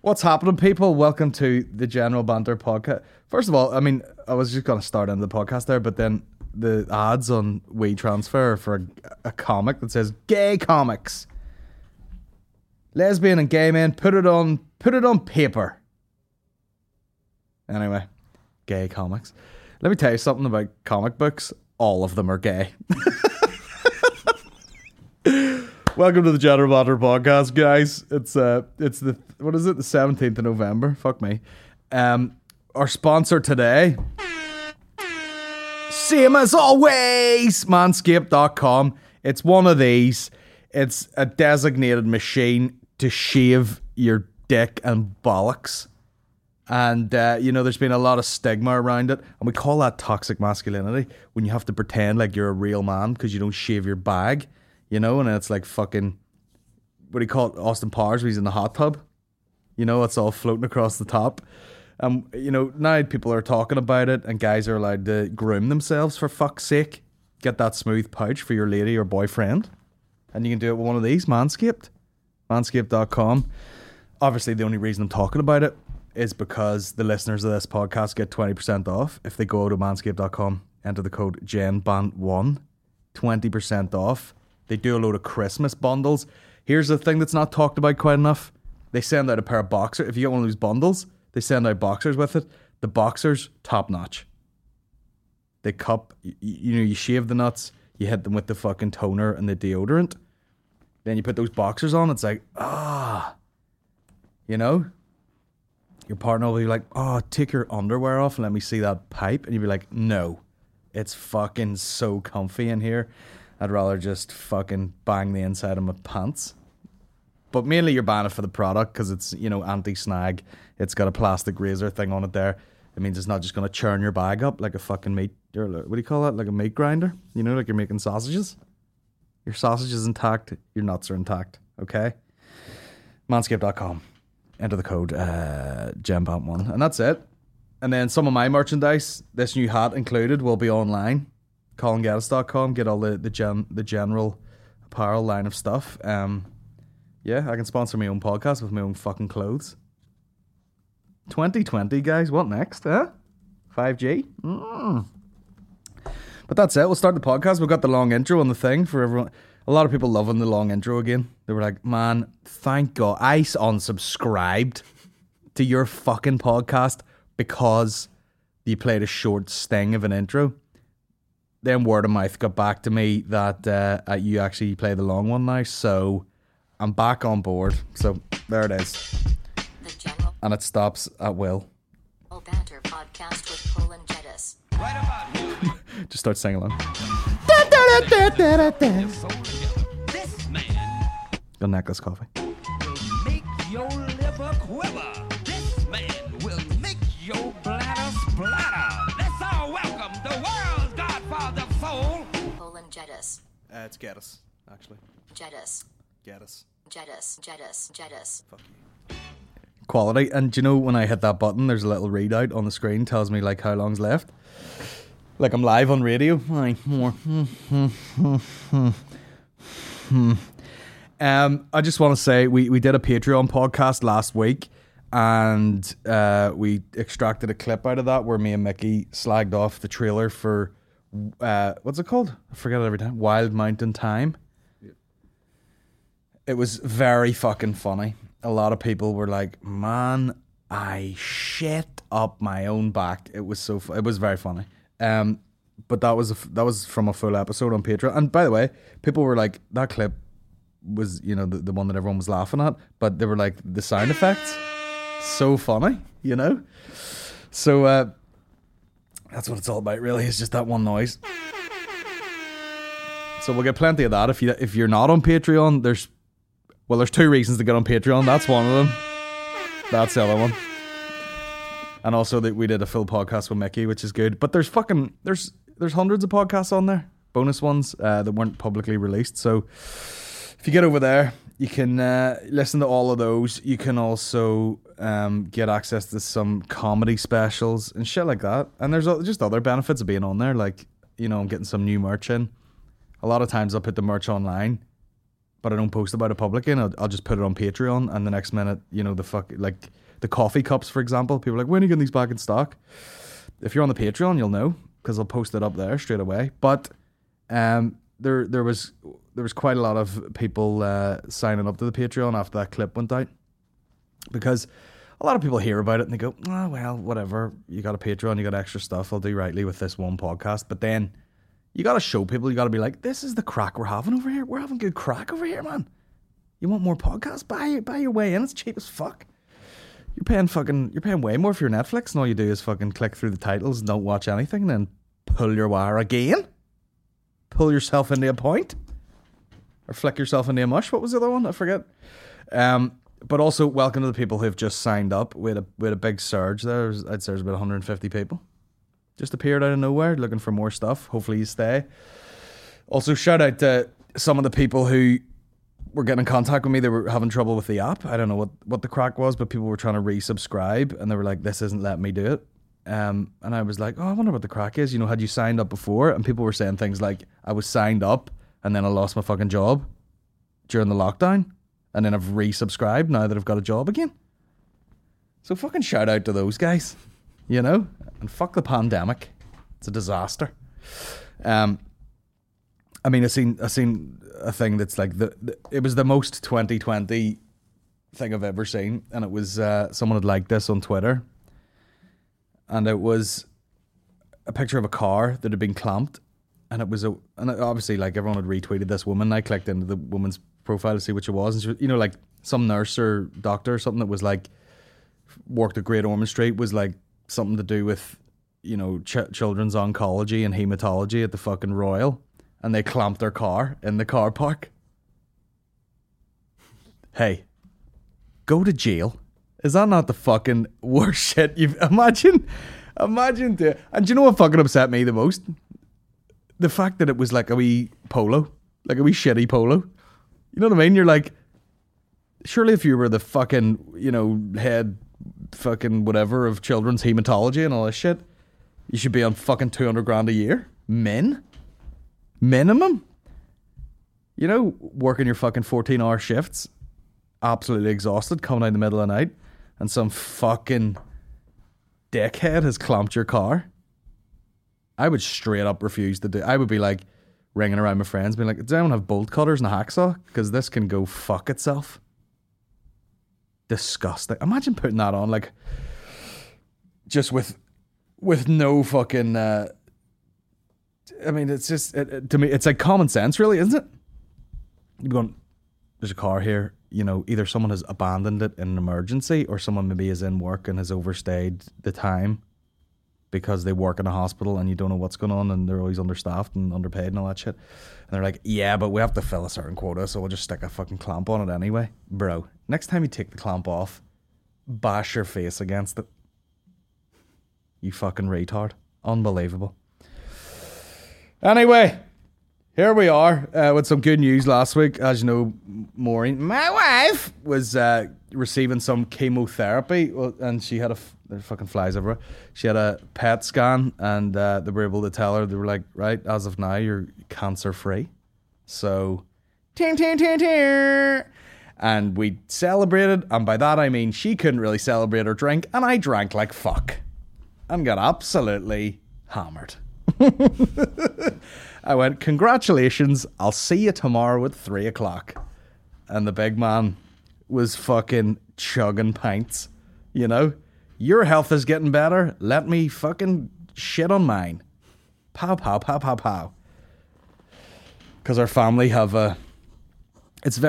What's happening, people? Welcome to the General Banter podcast. First of all, I mean, I was just going to start into the podcast there, but then the ads on WeTransfer for a comic that says gay comics. Lesbian and gay men, put it on paper. Anyway, gay comics. Let me tell you something about comic books. All of them are gay. Welcome to the General Banter podcast, guys. It's the what is it? The 17th of November. Fuck me. Our sponsor today, same as always, Manscaped.com. It's one of these. It's a designated machine to shave your dick and bollocks. And, there's been a lot of stigma around it. And we call that toxic masculinity, when you have to pretend like you're a real man because you don't shave your bag. And it's like fucking, what do you call it? Austin Powers, where he's in the hot tub. It's all floating across the top. Now people are talking about it and guys are allowed to groom themselves, for fuck's sake. Get that smooth pouch for your lady or boyfriend. And you can do it with one of these, Manscaped. Manscaped.com. Obviously, the only reason I'm talking about it is because the listeners of this podcast get 20% off if they go to Manscaped.com, enter the code GENBANT1, 20% off. They do a load of Christmas bundles. Here's the thing that's not talked about quite enough. They send out a pair of boxers. If you get one of those bundles, they send out boxers with it. The boxers, top notch. They cup, you shave the nuts, you hit them with the fucking toner and the deodorant. Then you put those boxers on, it's like, Your partner will be like, take your underwear off and let me see that pipe. And you'll be like, no, it's fucking so comfy in here. I'd rather just fucking bang the inside of my pants. But mainly you're buying it for the product because it's, anti-snag. It's got a plastic razor thing on it there. It means it's not just going to churn your bag up like a fucking meat, or what do you call that? Like a meat grinder? Like you're making sausages. Your sausage is intact. Your nuts are intact. Okay? Manscaped.com. Enter the code GEMBANT1. And that's it. And then some of my merchandise, this new hat included, will be online. ColinGettis.com. Get all the general apparel line of stuff. I can sponsor my own podcast with my own fucking clothes. 2020, guys. What next, huh? 5G? But that's it. We'll start the podcast. We've got the long intro on the thing for everyone. A lot of people loving the long intro again. They were like, man, thank God. I unsubscribed to your fucking podcast because you played a short sting of an intro. Then word of mouth got back to me that you actually play the long one now. So I'm back on board. So there it is. And it stops at will. Banter podcast with Colin Jettis. Right about now. Just start singing along. This man Got necklace coffee. will make your liver quiver. This man will make your bladder splatter. Let's all welcome the world's godfather fool. Colin Jettis. It's Geddes, actually. Jettis. Geddes. Jettis. Jettis. Jettis. Fuck you. Quality. And do you know when I hit that button, there's a little readout on the screen, tells me like how long's left. Like I'm live on radio. Right, more. I just want to say we did a Patreon podcast last week, and we extracted a clip out of that where me and Mickey slagged off the trailer for what's it called? I forget it every time. Wild Mountain Thyme. Yeah. It was very fucking funny. A lot of people were like, "Man, I shit up my own back." It was it was very funny. But that was from a full episode on Patreon. And by the way, people were like, that clip was, the one that everyone was laughing at, but they were like, the sound effects, so funny, So that's what it's all about, really. It's just that one noise. So we'll get plenty of that. If you're not on Patreon, there's two reasons to get on Patreon. That's one of them. That's the other one. And also that we did a full podcast with Mickey, which is good. But there's hundreds of podcasts on there, bonus ones that weren't publicly released. So if you get over there, you can listen to all of those. You can also get access to some comedy specials and shit like that. And there's just other benefits of being on there, like I'm getting some new merch in. A lot of times I'll put the merch online but I don't post about it publicly, and I'll just put it on Patreon, and the next minute, like the coffee cups, for example, people are like, when are you getting these back in stock? If you're on the Patreon, you'll know, because I'll post it up there straight away. But there was quite a lot of people signing up to the Patreon after that clip went out, because a lot of people hear about it and they go, oh, well, whatever, you got a Patreon, you got extra stuff, I'll do rightly with this one podcast. But then you got to show people, you got to be like, this is the crack we're having over here. We're having good crack over here, man. You want more podcasts? Buy your way in. It's cheap as fuck. You're paying way more for your Netflix, and all you do is fucking click through the titles and don't watch anything, and then pull your wire again. Pull yourself into a point. Or flick yourself into a mush. What was the other one? I forget. But also, welcome to the people who've just signed up. We had a big surge there. I'd say there's about 150 people. Just appeared out of nowhere, looking for more stuff. Hopefully you stay. Also, shout out to some of the people who were getting in contact with me. They were having trouble with the app. I don't know what the crack was, but people were trying to resubscribe, and they were like, this isn't letting me do it. And I was like, oh, I wonder what the crack is. Had you signed up before? And people were saying things like, I was signed up, and then I lost my fucking job during the lockdown. And then I've resubscribed now that I've got a job again. So fucking shout out to those guys, and fuck the pandemic. It's a disaster. I seen a thing that's like it was the most 2020 thing I've ever seen, and it was someone had liked this on Twitter, and it was a picture of a car that had been clamped, and it was and obviously like everyone had retweeted this woman. I clicked into the woman's profile to see which it was, and she was, like some nurse or doctor or something that was like worked at Great Ormond Street, was like something to do with children's oncology and hematology at the fucking Royal, and they clamped their car in the car park. Hey, go to jail. Is that not the fucking worst shit you've imagine? And do you know what fucking upset me the most? The fact that it was like a wee polo, like a wee shitty polo. You know what I mean? You're like, surely if you were the fucking, head fucking whatever of children's hematology and all this shit, you should be on fucking 200 grand a year. Minimum. Working your fucking 14-hour shifts, absolutely exhausted, coming out in the middle of the night, and some fucking dickhead has clamped your car. I would straight up refuse to do. I would be like ringing around my friends, being like, does anyone have bolt cutters and a hacksaw? Because this can go fuck itself. Disgusting. Imagine putting that on, like, just with no fucking. It's just to me, it's like common sense, really, isn't it? You're going, there's a car here. Either someone has abandoned it in an emergency, or someone maybe is in work and has overstayed the time because they work in a hospital and you don't know what's going on, and they're always understaffed and underpaid and all that shit. And they're like, yeah, but we have to fill a certain quota, so we'll just stick a fucking clamp on it anyway. Bro, next time you take the clamp off, bash your face against it. You fucking retard. Unbelievable. Anyway, here we are with some good news last week. As you know, Maureen, my wife, was receiving some chemotherapy, and she had there fucking flies everywhere. She had a PET scan, and they were able to tell her, they were like, right, as of now, you're cancer free. So, and we celebrated, and by that I mean she couldn't really celebrate or drink, and I drank like fuck and got absolutely hammered. I went, congratulations, I'll see you tomorrow at 3 o'clock. And the big man was fucking chugging pints. Your health is getting better, let me fucking shit on mine. Pow, pow, pow, pow, pow. Because our family have it's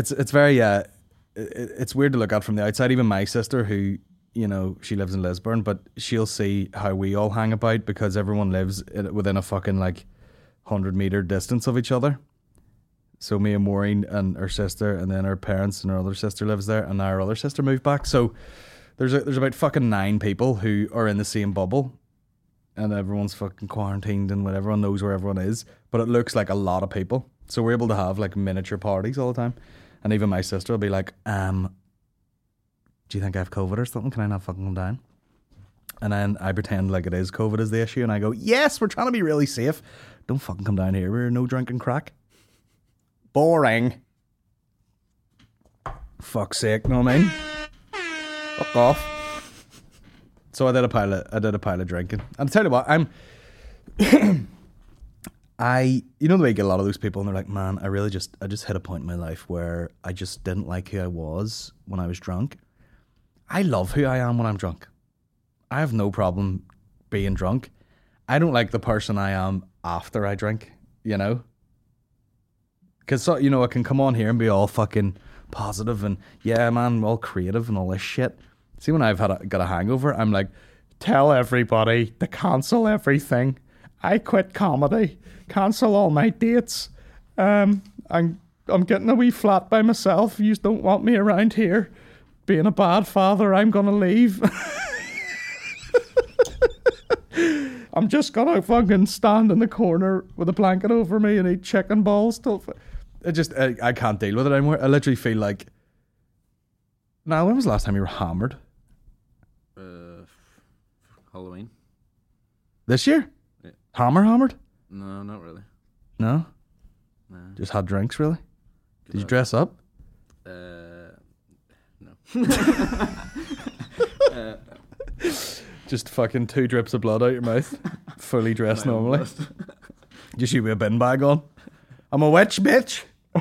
weird to look at from the outside. Even my sister, who, she lives in Lisburn, but she'll see how we all hang about, because everyone lives within a fucking 100-meter distance of each other. So me and Maureen and her sister, and then her parents and her other sister lives there, and now our other sister moved back. So there's about fucking 9 people who are in the same bubble, and everyone's fucking quarantined, and everyone knows where everyone is, but it looks like a lot of people. So we're able to have miniature parties all the time. And even my sister will be like, do you think I have COVID or something? Can I not fucking come down? And then I pretend like it is COVID is the issue, and I go, yes, we're trying to be really safe. Don't fucking come down here. We're no drinking crack. Boring. Fuck's sake, know what I mean? Fuck off. So I did a pile of drinking. And I'll tell you what, you know the way you get a lot of those people and they're like, man, I just hit a point in my life where I just didn't like who I was when I was drunk. I love who I am when I'm drunk. I have no problem being drunk. I don't like the person I am after I drink, you know? Because, you know, I can come on here and be all fucking positive and, yeah, man, all creative and all this shit. See, when I've got a hangover, I'm like, tell everybody to cancel everything. I quit comedy. Cancel all my dates. I'm getting a wee flat by myself. You don't want me around here. Being a bad father, I'm gonna leave. I'm just gonna fucking stand in the corner with a blanket over me and eat chicken balls till... I can't deal with it anymore. I literally feel like... Now, when was the last time you were hammered? Halloween. This year? Yeah. Hammered? No, not really. No? No. Just had drinks, really? Did you dress up? No. Just fucking 2 drips of blood out your mouth. Fully dressed normally. Just you with a bin bag on. I'm a witch, bitch.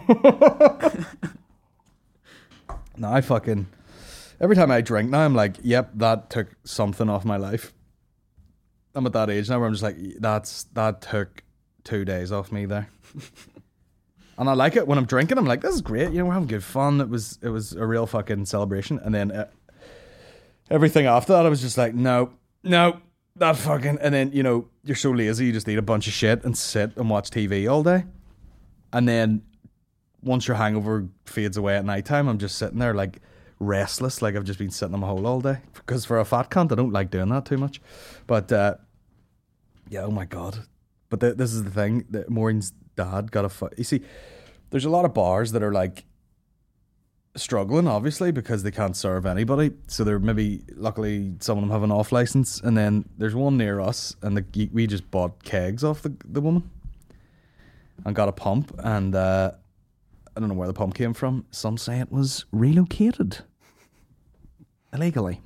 No, I fucking... Every time I drink now, I'm like, yep, that took something off my life. I'm at that age now where I'm just like, that took 2 days off me there. And I like it when I'm drinking. I'm like, this is great. You know, we're having good fun. It was a real fucking celebration. And then everything after that, I was just like, no, that fucking... And then, you know, you're so lazy, you just eat a bunch of shit and sit and watch TV all day. And then once your hangover fades away at nighttime, I'm just sitting there like restless, like I've just been sitting in my hole all day. Because for a fat cunt, I don't like doing that too much. But yeah, oh my god. But this is the thing. Maureen's dad got you see, there's a lot of bars that are like struggling, obviously, because they can't serve anybody. So they're maybe, luckily, some of them have an off license. And then there's one near us, and we just bought kegs off the woman and got a pump. And I don't know where the pump came from. Some say it was relocated illegally.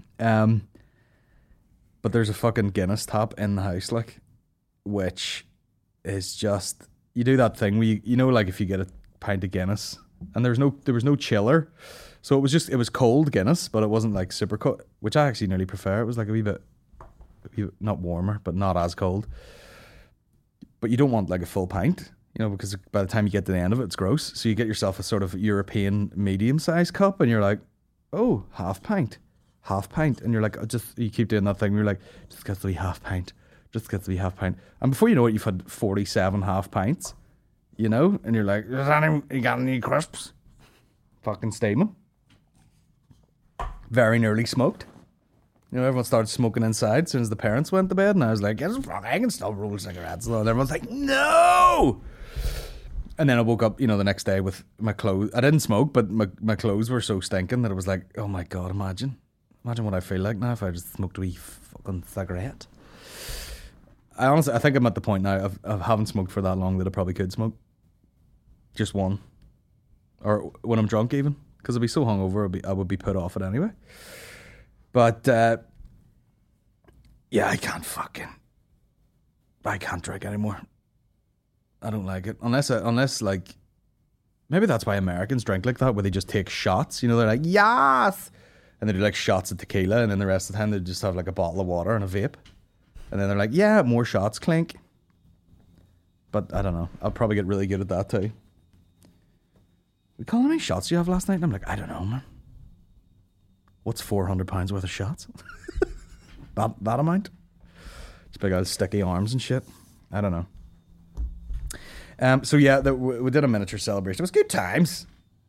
But there's a fucking Guinness tap in the house, like, which is just, you do that thing where you know, like if you get a pint of Guinness and there was no chiller, so it was cold Guinness, but it wasn't like super cold, which I actually nearly prefer. It was like a wee bit not warmer, but not as cold. But you don't want like a full pint, you know, because by the time you get to the end of it, it's gross. So you get yourself a sort of European medium-sized cup, and you're like, oh, half pint, and you're like, you keep doing that thing where you're like, just get the wee half pint. And before you know it, you've had 47 half pints, you know, and you're like, you got any crisps? Fucking steaming. Very nearly smoked. You know, everyone started smoking inside as soon as the parents went to bed, and I was like, yes, I can still roll cigarettes. And everyone's like, no! And then I woke up, you know, the next day with my clothes. I didn't smoke, but my clothes were so stinking that it was like, oh my God, imagine what I feel like now if I just smoked a wee fucking cigarette. I think I'm at the point now of haven't smoked for that long that I probably could smoke. Just one. Or when I'm drunk even. Because I'd be so hungover, I would be put off it anyway. But, yeah, I can't drink anymore. I don't like it. Unless like, maybe that's why Americans drink like that, where they just take shots. You know, they're like, yes! And they do like shots of tequila, and then the rest of the time they just have like a bottle of water and a vape. And then they're like, yeah, more shots, clink. But I don't know. I'll probably get really good at that too. We call how many shots you have last night? And I'm like, I don't know, man. What's £400 worth of shots? that amount? Just big old sticky arms and shit. I don't know. So yeah, we did a miniature celebration. It was good times.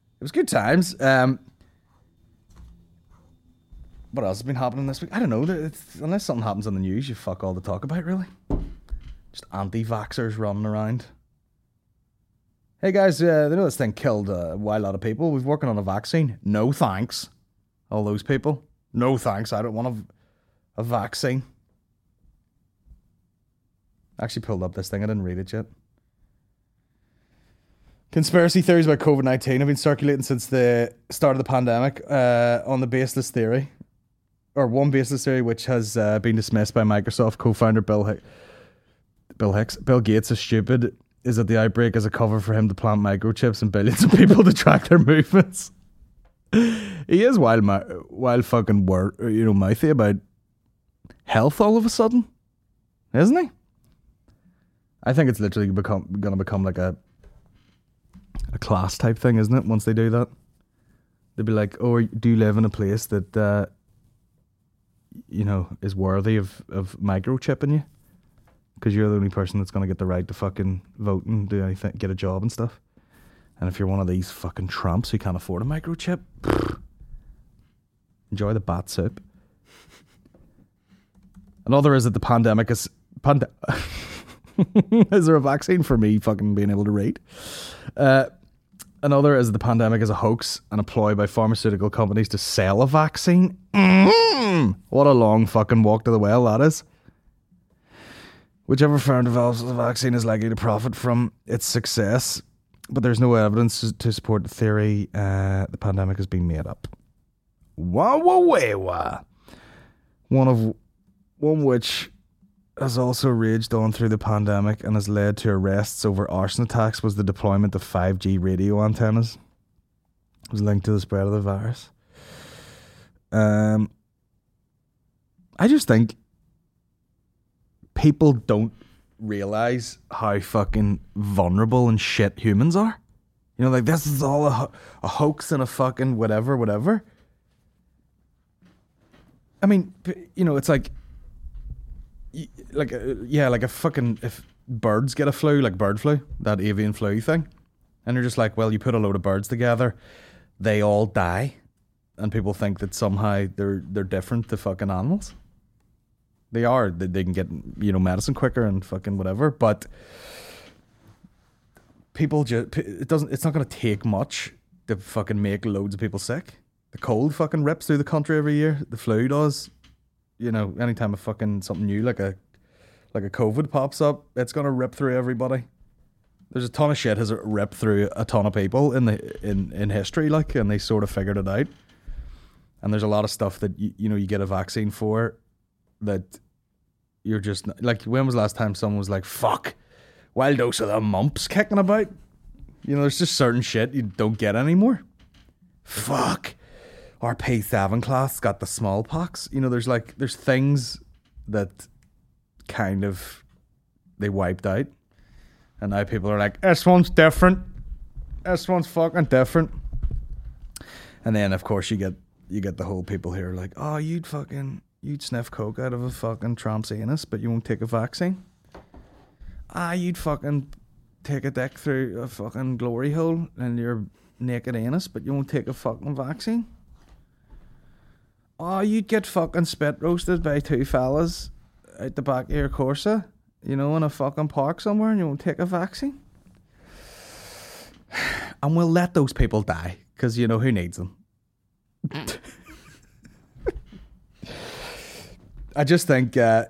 What else has been happening this week? I don't know. Unless something happens on the news, you fuck all to talk about, really. Just anti-vaxxers running around. Hey guys, they know this thing killed a lot of people. We're working on a vaccine. No thanks. All those people. No thanks. I don't want a vaccine. I actually pulled up this thing. I didn't read it yet. Conspiracy theories about COVID-19 have been circulating since the start of the pandemic on the baseless theory, or one baseless theory, which has been dismissed by Microsoft co-founder Bill Gates is stupid, is that the outbreak is a cover for him to plant microchips in billions of people to track their movements. He is wild fucking mouthy about health all of a sudden, isn't he? I think it's literally gonna become like a class type thing, isn't it? Once they do that, they'll be like, "Oh, do you live in a place that is worthy of microchipping you? Because you're the only person that's gonna get the right to fucking vote and do anything, get a job and stuff. And if you're one of these fucking tramps who can't afford a microchip, enjoy the bat soup." Another is that the pandemic is is there a vaccine for me fucking being able to read? Another is the pandemic is a hoax and a ploy by pharmaceutical companies to sell a vaccine. What a long fucking walk to the well that is. Whichever firm develops the vaccine is likely to profit from its success, but there's no evidence to support the theory the pandemic has been made up. One which has also raged on through the pandemic and has led to arrests over arson attacks was the deployment of 5G radio antennas. It was linked to the spread of the virus. I just think people don't realise how fucking vulnerable and shit humans are. You know, like, this is all a hoax and a fucking whatever. I mean, you know, it's like a fucking, if birds get a flu, like bird flu, that avian flu thing, and you're just like, well, you put a load of birds together, they all die, and people think that somehow they're different to fucking animals. They are. They can get, you know, medicine quicker and fucking whatever, but people just, it's not going to take much to fucking make loads of people sick. The cold fucking rips through the country every year. The flu does. You know, anytime a fucking something new like a COVID pops up, it's gonna rip through everybody. There's a ton of shit has ripped through a ton of people in history, like, and they sort of figured it out. And there's a lot of stuff that you get a vaccine for that you're just like, when was the last time someone was like, "Fuck, wild dose of the mumps kicking about"? You know, there's just certain shit you don't get anymore. Fuck. Our P7 class got the smallpox. You know, there's things that kind of they wiped out, and now people are like, "This one's different. This one's fucking different." And then of course you get the whole people here like, "Oh, you'd sniff coke out of a fucking tramp's anus, but you won't take a vaccine. You'd fucking take a dick through a fucking glory hole in your naked anus, but you won't take a fucking vaccine. Oh, you'd get fucking spit roasted by two fellas out the back of your Corsa, you know, in a fucking park somewhere, and you won't take a vaccine." And we'll let those people die, because, you know, who needs them? I just think, I've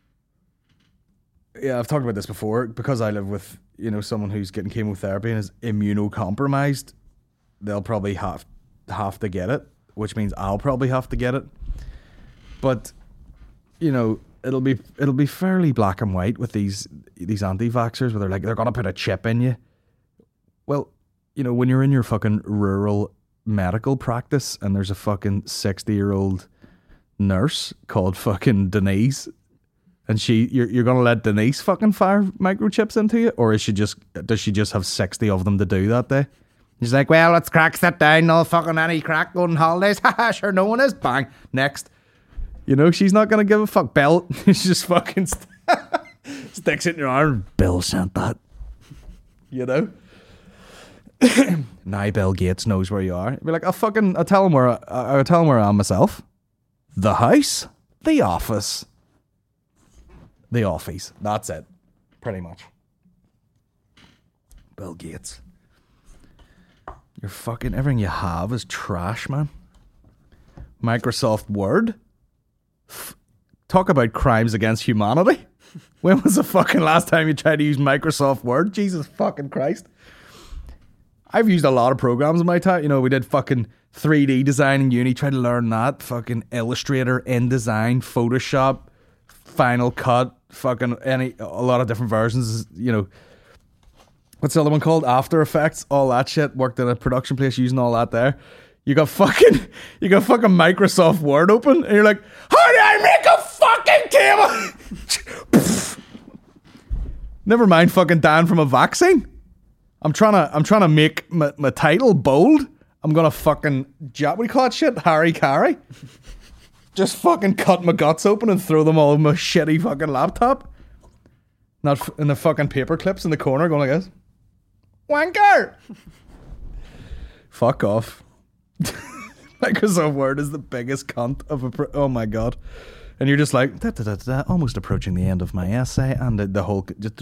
talked about this before, because I live with, you know, someone who's getting chemotherapy and is immunocompromised, they'll probably have to get it, which means I'll probably have to get it. But, you know, it'll be fairly black and white with these anti-vaxxers, where they're gonna put a chip in you. Well, you know, when you're in your fucking rural medical practice and there's a fucking 60-year-old nurse called fucking Denise, and you're gonna let Denise fucking fire microchips into you, or does she just have 60 of them to do that day? He's like, "Well, let's crack that down. No fucking any crack going on holidays. Haha, sure, no one is. Bang. Next." You know, she's not going to give a fuck. Bill, she just fucking sticks it in your arm. "Bill sent that." You know? Now Bill Gates knows where you are. You'd be like, I'll tell him where I am myself. The house. The office. The office. That's it. Pretty much. Bill Gates. Your fucking everything you have is trash, man. Microsoft Word. Talk about crimes against humanity. When was the fucking last time you tried to use Microsoft Word? Jesus fucking Christ. I've used a lot of programs in my time. You know, we did fucking 3D design in uni, tried to learn that. Fucking Illustrator, InDesign, Photoshop, Final Cut, fucking a lot of different versions, you know. What's the other one called? After Effects, all that shit. Worked in a production place using all that there. You got fucking Microsoft Word open, and you're like, how do I make a fucking table? Never mind fucking Dan from a vaccine. I'm trying to make my title bold. I'm gonna fucking what do you call that shit? Harry Carey. Just fucking cut my guts open and throw them all in my shitty fucking laptop. Not in the fucking paper clips in the corner going like this. Wanker! Fuck off. Microsoft Word is the biggest cunt of oh my god. And you're just like, almost approaching the end of my essay, and the whole just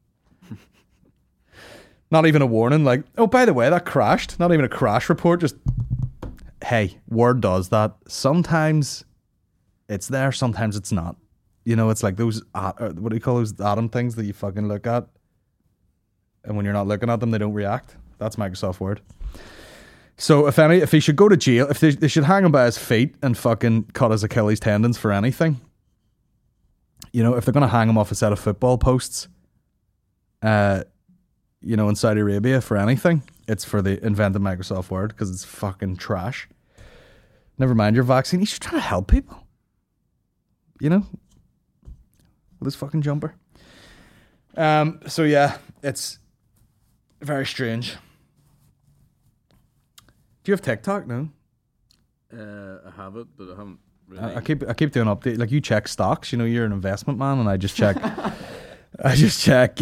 not even a warning, like, oh, by the way, that crashed. Not even a crash report, just, hey, Word does that. Sometimes it's there, sometimes it's not. You know, it's like those, what do you call those atom things that you fucking look at? And when you're not looking at them, they don't react. That's Microsoft Word. So if he should go to jail, if they should hang him by his feet and fucking cut his Achilles tendons for anything, you know, if they're going to hang him off a set of football posts, you know, in Saudi Arabia for anything, it's for the invented Microsoft Word because it's fucking trash. Never mind your vaccine. He's just trying to help people. You know? With his fucking jumper. So yeah, it's very strange. Do you have TikTok? No. I have it, but I haven't really. I keep doing update. Like you check stocks. You know, you're an investment man, and I just check. I just check.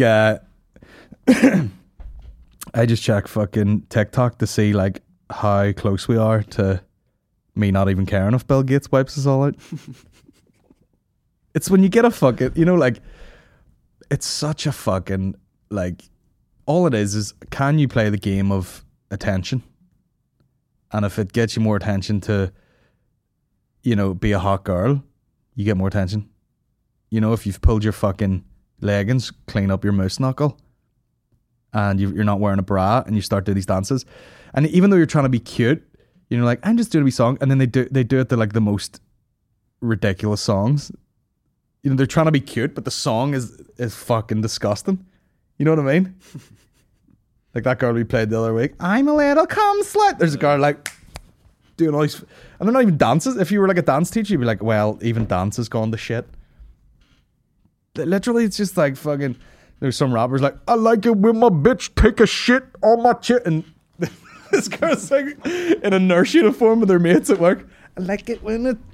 I just check fucking TikTok to see like how close we are to me not even caring if Bill Gates wipes us all out. It's when you get a fucking, you know, like it's such a fucking like all it is can you play the game of attention? And if it gets you more attention to, you know, be a hot girl, you get more attention. You know, if you've pulled your fucking leggings, clean up your moose knuckle, and you're not wearing a bra, and you start doing these dances, and even though you're trying to be cute, you're like, I'm just doing a wee song, and then they do it to like the most ridiculous songs. You know, they're trying to be cute, but the song is fucking disgusting. You know what I mean? Like that girl we played the other week. I'm a little cum slut. There's a girl like doing all these, and they're not even dances. If you were like a dance teacher, you'd be like, well, even dance has gone to shit. Literally, it's just like fucking. There's some rappers like, I like it when my bitch take a shit on my chit, and this girl's like in a nurse uniform with her mates at work. I like it when it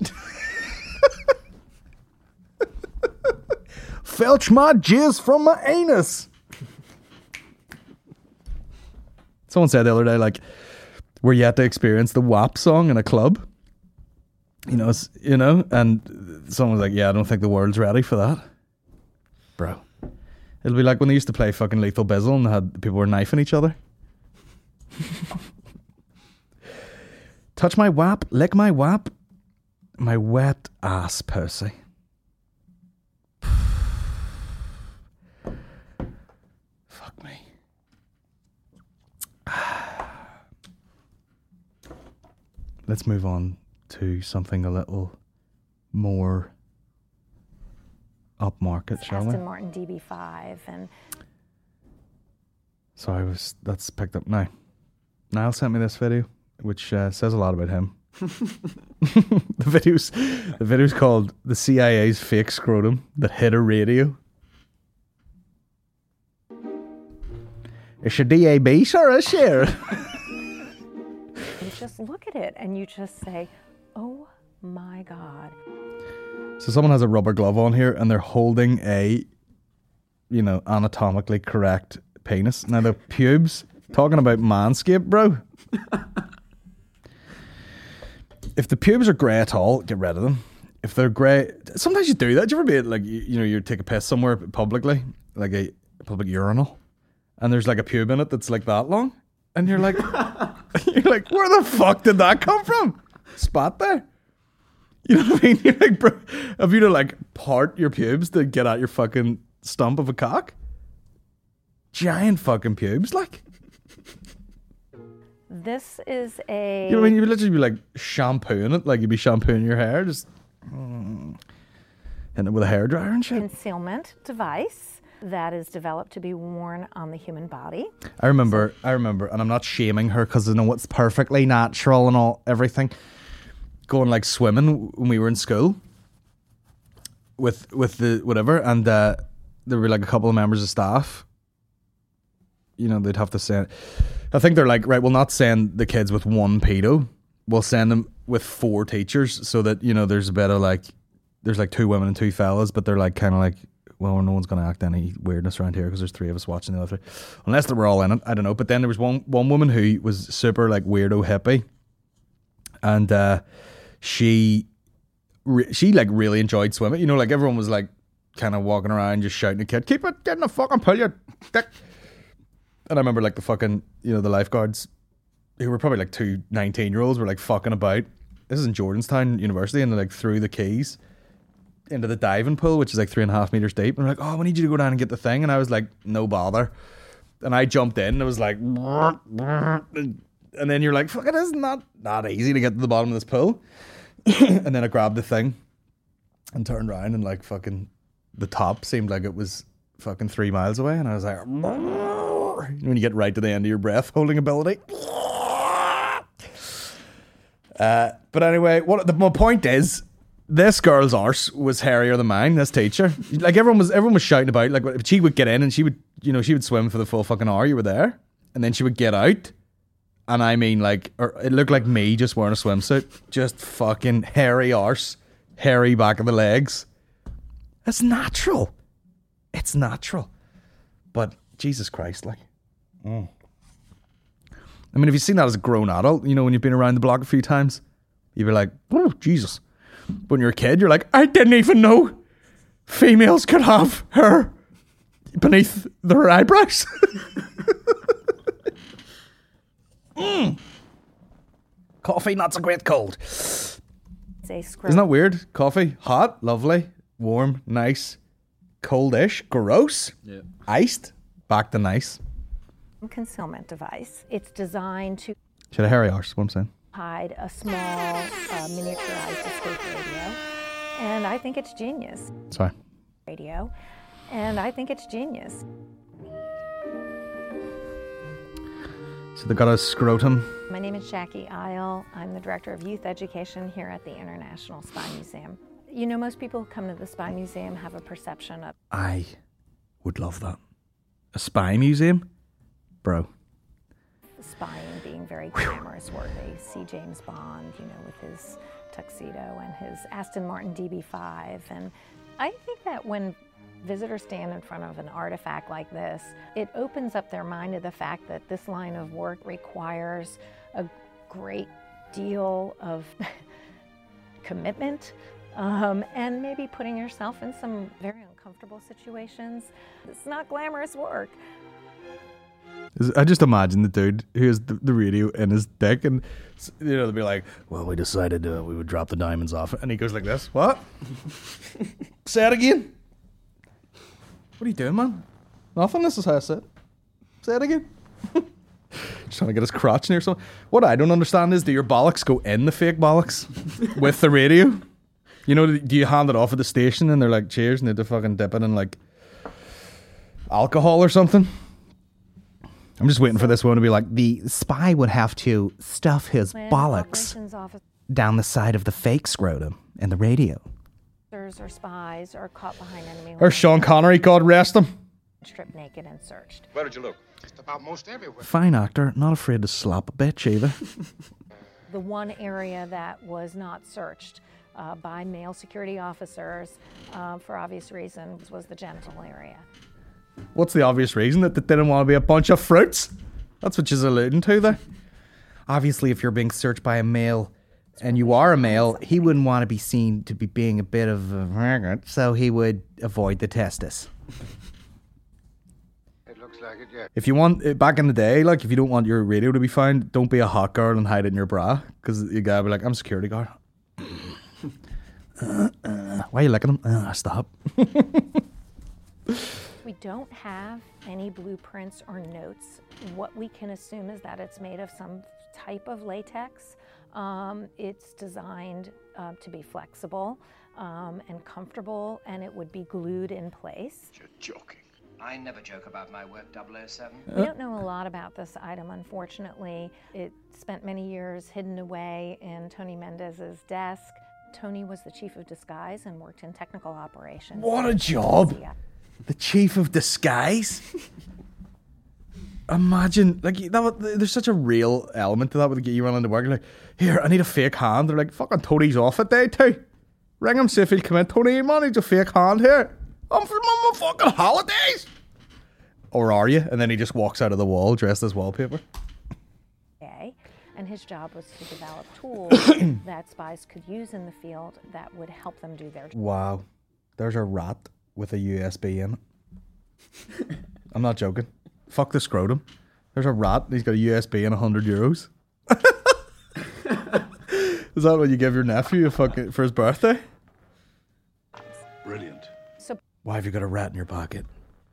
felch my jizz from my anus. Someone said the other day, like, we're yet to experience the WAP song in a club. You know, and someone was like, yeah, I don't think the world's ready for that. Bro. It'll be like when they used to play fucking Lethal Bizzle and had people were knifing each other. Touch my WAP, lick my WAP, my wet ass pussy. Fuck me. Let's move on to something a little more upmarket, shall we? Aston Martin DB5 and So that's picked up now. Niall sent me this video, which says a lot about him. The video's called "The CIA's Fake Scrotum That Hit a Radio." It's a DAB, sir, share. you just look at it and you just say, oh my God. So someone has a rubber glove on here and they're holding a, you know, anatomically correct penis. Now the pubes, talking about Manscaped, bro. If the pubes are grey at all, get rid of them. If they're grey, sometimes you do that. Do you ever be like, you know, you take a piss somewhere publicly, like a public urinal, and there's like a pube in it that's like that long, and you're like, where the fuck did that come from? Spot there. You know what I mean? You're like, bro, have you to like part your pubes to get at your fucking stump of a cock? Giant fucking pubes, like. This is a You know what I mean? You'd literally be like shampooing it, like you'd be shampooing your hair, just hitting it with a hairdryer and shit. concealment device that is developed to be worn on the human body. I remember, and I'm not shaming her because I know it's perfectly natural and all everything. Going like swimming when we were in school with the whatever, and there were like a couple of members of staff. You know, they'd have to send. I think they're like, right, we'll not send the kids with one pedo. We'll send them with 4 teachers, so that, you know, there's a bit of like, there's like 2 women and 2 fellas, but they're like kind of like, well, no one's going to act any weirdness around here because there's 3 of us watching the other 3. Unless they were all in it, I don't know. But then there was one woman who was super like weirdo hippie, and she like really enjoyed swimming. You know, like everyone was like kind of walking around just shouting at kid, keep it, get in the fucking pool, you dick. And I remember like the fucking, you know, the lifeguards who were probably like 2 19-year-olds were like fucking about. This is in Jordanstown University, and they like threw the keys into the diving pool, which is like 3.5 meters deep, and they're like, oh, we need you to go down and get the thing. And I was like, no bother. And I jumped in and it was like, and then you're like, fuck, it is not that easy to get to the bottom of this pool. And then I grabbed the thing and turned around, and like fucking the top seemed like it was fucking 3 miles away, and I was like, when you get right to the end of your breath holding ability. But anyway, my point is, this girl's arse was hairier than mine, this teacher. Like everyone was shouting about, like, she would get in and she would, you know, she would swim for the full fucking hour you were there, and then she would get out, and I mean, like, it looked like me just wearing a swimsuit, just fucking hairy arse, hairy back of the legs. It's natural. It's natural. But Jesus Christ, like, I mean, if you've seen that as a grown adult, you know, when you've been around the block a few times, you'd be like, oh, Jesus. But when you're a kid, you're like, I didn't even know females could have hair beneath their eyebrows. Coffee, not so great cold. Isn't that weird? Coffee, hot, lovely, warm, nice, coldish, gross, Yeah. iced, back to nice. Concealment device. It's designed to Should I hairy arse? What I'm saying. hide a small miniaturized escape radio, and I think it's genius. Sorry. Radio, and I think it's genius. So they got a scrotum. My name is Jackie Isle. I'm the Director of Youth Education here at the International Spy Museum. You know, most people who come to the Spy Museum have a perception of I would love that. A spy museum? Bro. spying being very glamorous work. They see James Bond, you know, with his tuxedo and his Aston Martin DB5. And I think that when visitors stand in front of an artifact like this, it opens up their mind to the fact that this line of work requires a great deal of commitment and maybe putting yourself in some very uncomfortable situations. It's not glamorous work. I just imagine the dude who has the radio in his dick, and you know, they'll be like, well, we decided we would drop the diamonds off it. And he goes like this. What? Say it again. What are you doing, man? Nothing. This is how I said. Say it again. Just trying to get his crotch near something. What I don't understand is, do your bollocks go in the fake bollocks with the radio? You know, do you hand it off at the station and they're like, cheers, and they have to fucking dip it in like alcohol or something? I'm just waiting for this one to be like, the spy would have to stuff his When bollocks operations down the side of the fake scrotum in the radio. officers or spies are caught behind enemy Or Sean Connery, God rest him. stripped naked and searched. Where did you look? Just about most everywhere. Fine actor, not afraid to slap a bitch either. The one area that was not searched by male security officers, for obvious reasons, was the genital area. What's the obvious reason? That they didn't want to be a bunch of fruits? That's what she's alluding to there. Obviously, if you're being searched by a male, and you are a male, he wouldn't want to be seen to be being a bit of a maggot, so he would avoid the testis. It looks like it, yeah. If you want, back in the day, like, if you don't want your radio to be found, don't be a hot girl and hide it in your bra, because the guy will be like, I'm a security guard. Why are you licking him? Stop. We don't have any blueprints or notes. What we can assume is that it's made of some type of latex. It's designed to be flexible and comfortable, and it would be glued in place. You're joking. I never joke about my work, 007. We don't know a lot about this item, unfortunately. It spent many years hidden away in Tony Mendez's desk. Tony was the chief of disguise and worked in technical operations. What a job! The chief of disguise. Imagine, like, there's such a real element to that with you running to work. You're like, here, I need a fake hand. They're like, fucking Tony's off at day 2. Ring him, see if he'll come in. Tony, man, needs a fake hand here. I'm from my fucking holidays. Or are you? And then he just walks out of the wall dressed as wallpaper. And his job was to develop tools that spies could use in the field that would help them do their job. Wow. There's a rat with a USB in it. I'm not joking. Fuck the scrotum. There's a rat and he's got a USB and €100. Is that what you give your nephew for his birthday? Brilliant. So Why have you got a rat in your pocket?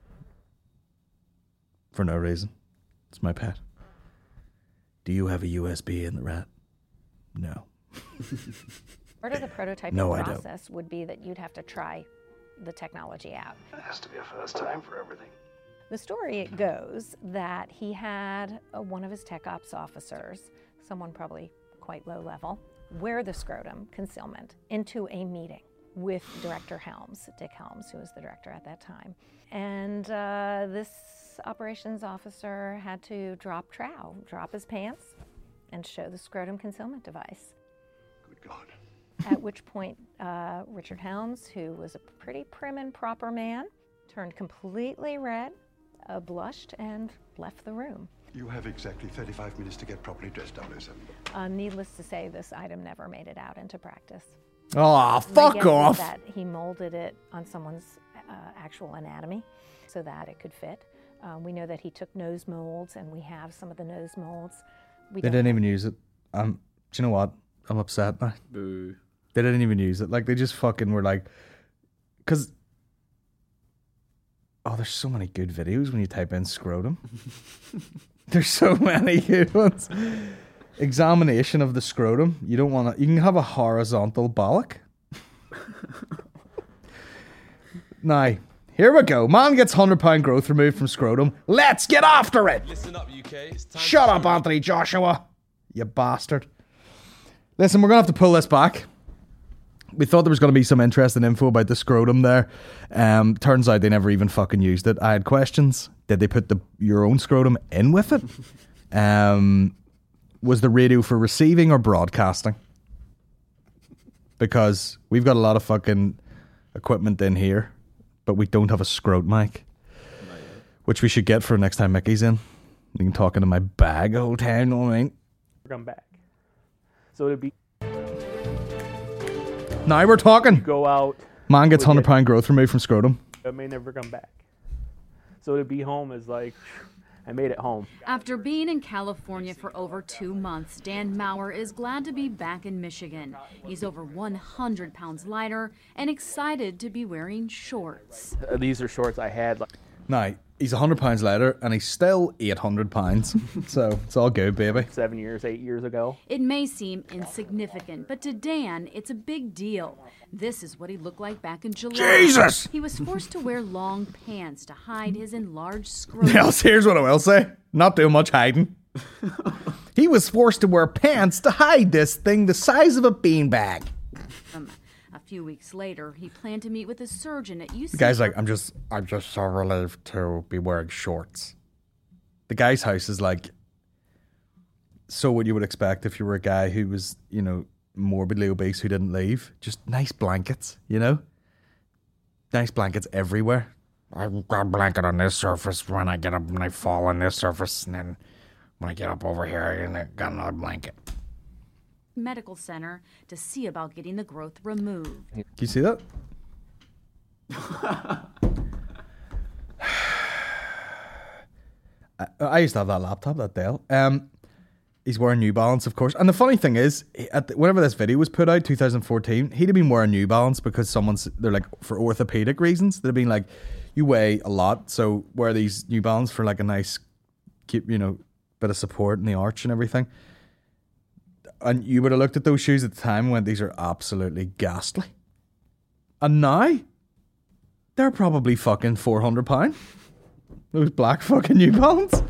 For no reason. It's my pet. Do you have a USB in the rat? No. part of the prototyping No, I don't. process would be that you'd have to try the technology out. It has to be a first time for everything. The story goes that he had one of his tech ops officers, someone probably quite low level, wear the scrotum concealment into a meeting with Director Helms, Dick Helms, who was the director at that time. And this operations officer had to drop his pants, and show the scrotum concealment device. Good God. At which point, Richard Helms, who was a pretty prim and proper man, turned completely red, blushed, and left the room. You have exactly 35 minutes to get properly dressed, 007. Needless to say, this item never made it out into practice. Oh, My fuck guess is off. that he molded it on someone's actual anatomy so that it could fit. We know that he took nose molds, and we have some of the nose molds. They didn't even use it. Do you know what? I'm upset now. Boo. They didn't even use it. Like, they just fucking were like... Because... Oh, there's so many good videos when you type in scrotum. There's so many good ones. Examination of the scrotum. You don't want to... You can have a horizontal bollock. Now, here we go. Man gets £100 growth removed from scrotum. Let's get after it! Listen up, UK. It's time Shut to up, Anthony Joshua. You bastard. Listen, we're going to have to pull this back. We thought there was going to be some interesting info about the scrotum there. Turns out they never even fucking used it. I had questions. Did they put your own scrotum in with it? Was the radio for receiving or broadcasting? Because we've got a lot of fucking equipment in here, but we don't have a scrot mic, which we should get for next time Mickey's in. You can talk into my bag the whole time, know what I mean? Come back. So it'd be Now we're talking. go out. Man gets We'll £100 growth removed from scrotum. It may never come back. So to be home is like, I made it home. After being in California for over 2 months, Dan Maurer is glad to be back in Michigan. He's over 100 pounds lighter and excited to be wearing shorts. These are shorts I had like Now, he's £100 lighter and he's still £800. So it's all good, baby. 8 years ago. It may seem insignificant, but to Dan, it's a big deal. This is what he looked like back in July. Jesus! He was forced to wear long pants to hide his enlarged scrotum. Yes, here's what I will say. Not doing much hiding. He was forced to wear pants to hide this thing the size of a beanbag. A few weeks later, he planned to meet with a surgeon at UC. The guy's like, I'm just so relieved to be wearing shorts. The guy's house is like, so what you would expect if you were a guy who was, morbidly obese who didn't leave. Just nice blankets, Nice blankets everywhere. I've got a blanket on this surface when I get up and I fall on this surface, and then when I get up over here, I got another blanket. Medical center to see about getting the growth removed. Can you see that? I used to have that laptop, that Dell. He's wearing New Balance, of course. And the funny thing is, whenever this video was put out, 2014, he'd have been wearing New Balance because they're like, for orthopedic reasons. They'd been like, you weigh a lot, so wear these New Balance for like a nice, bit of support in the arch and everything. and you would have looked at those shoes at the time and went, these are absolutely ghastly. And now, they're probably fucking £400. Those black fucking New Balance.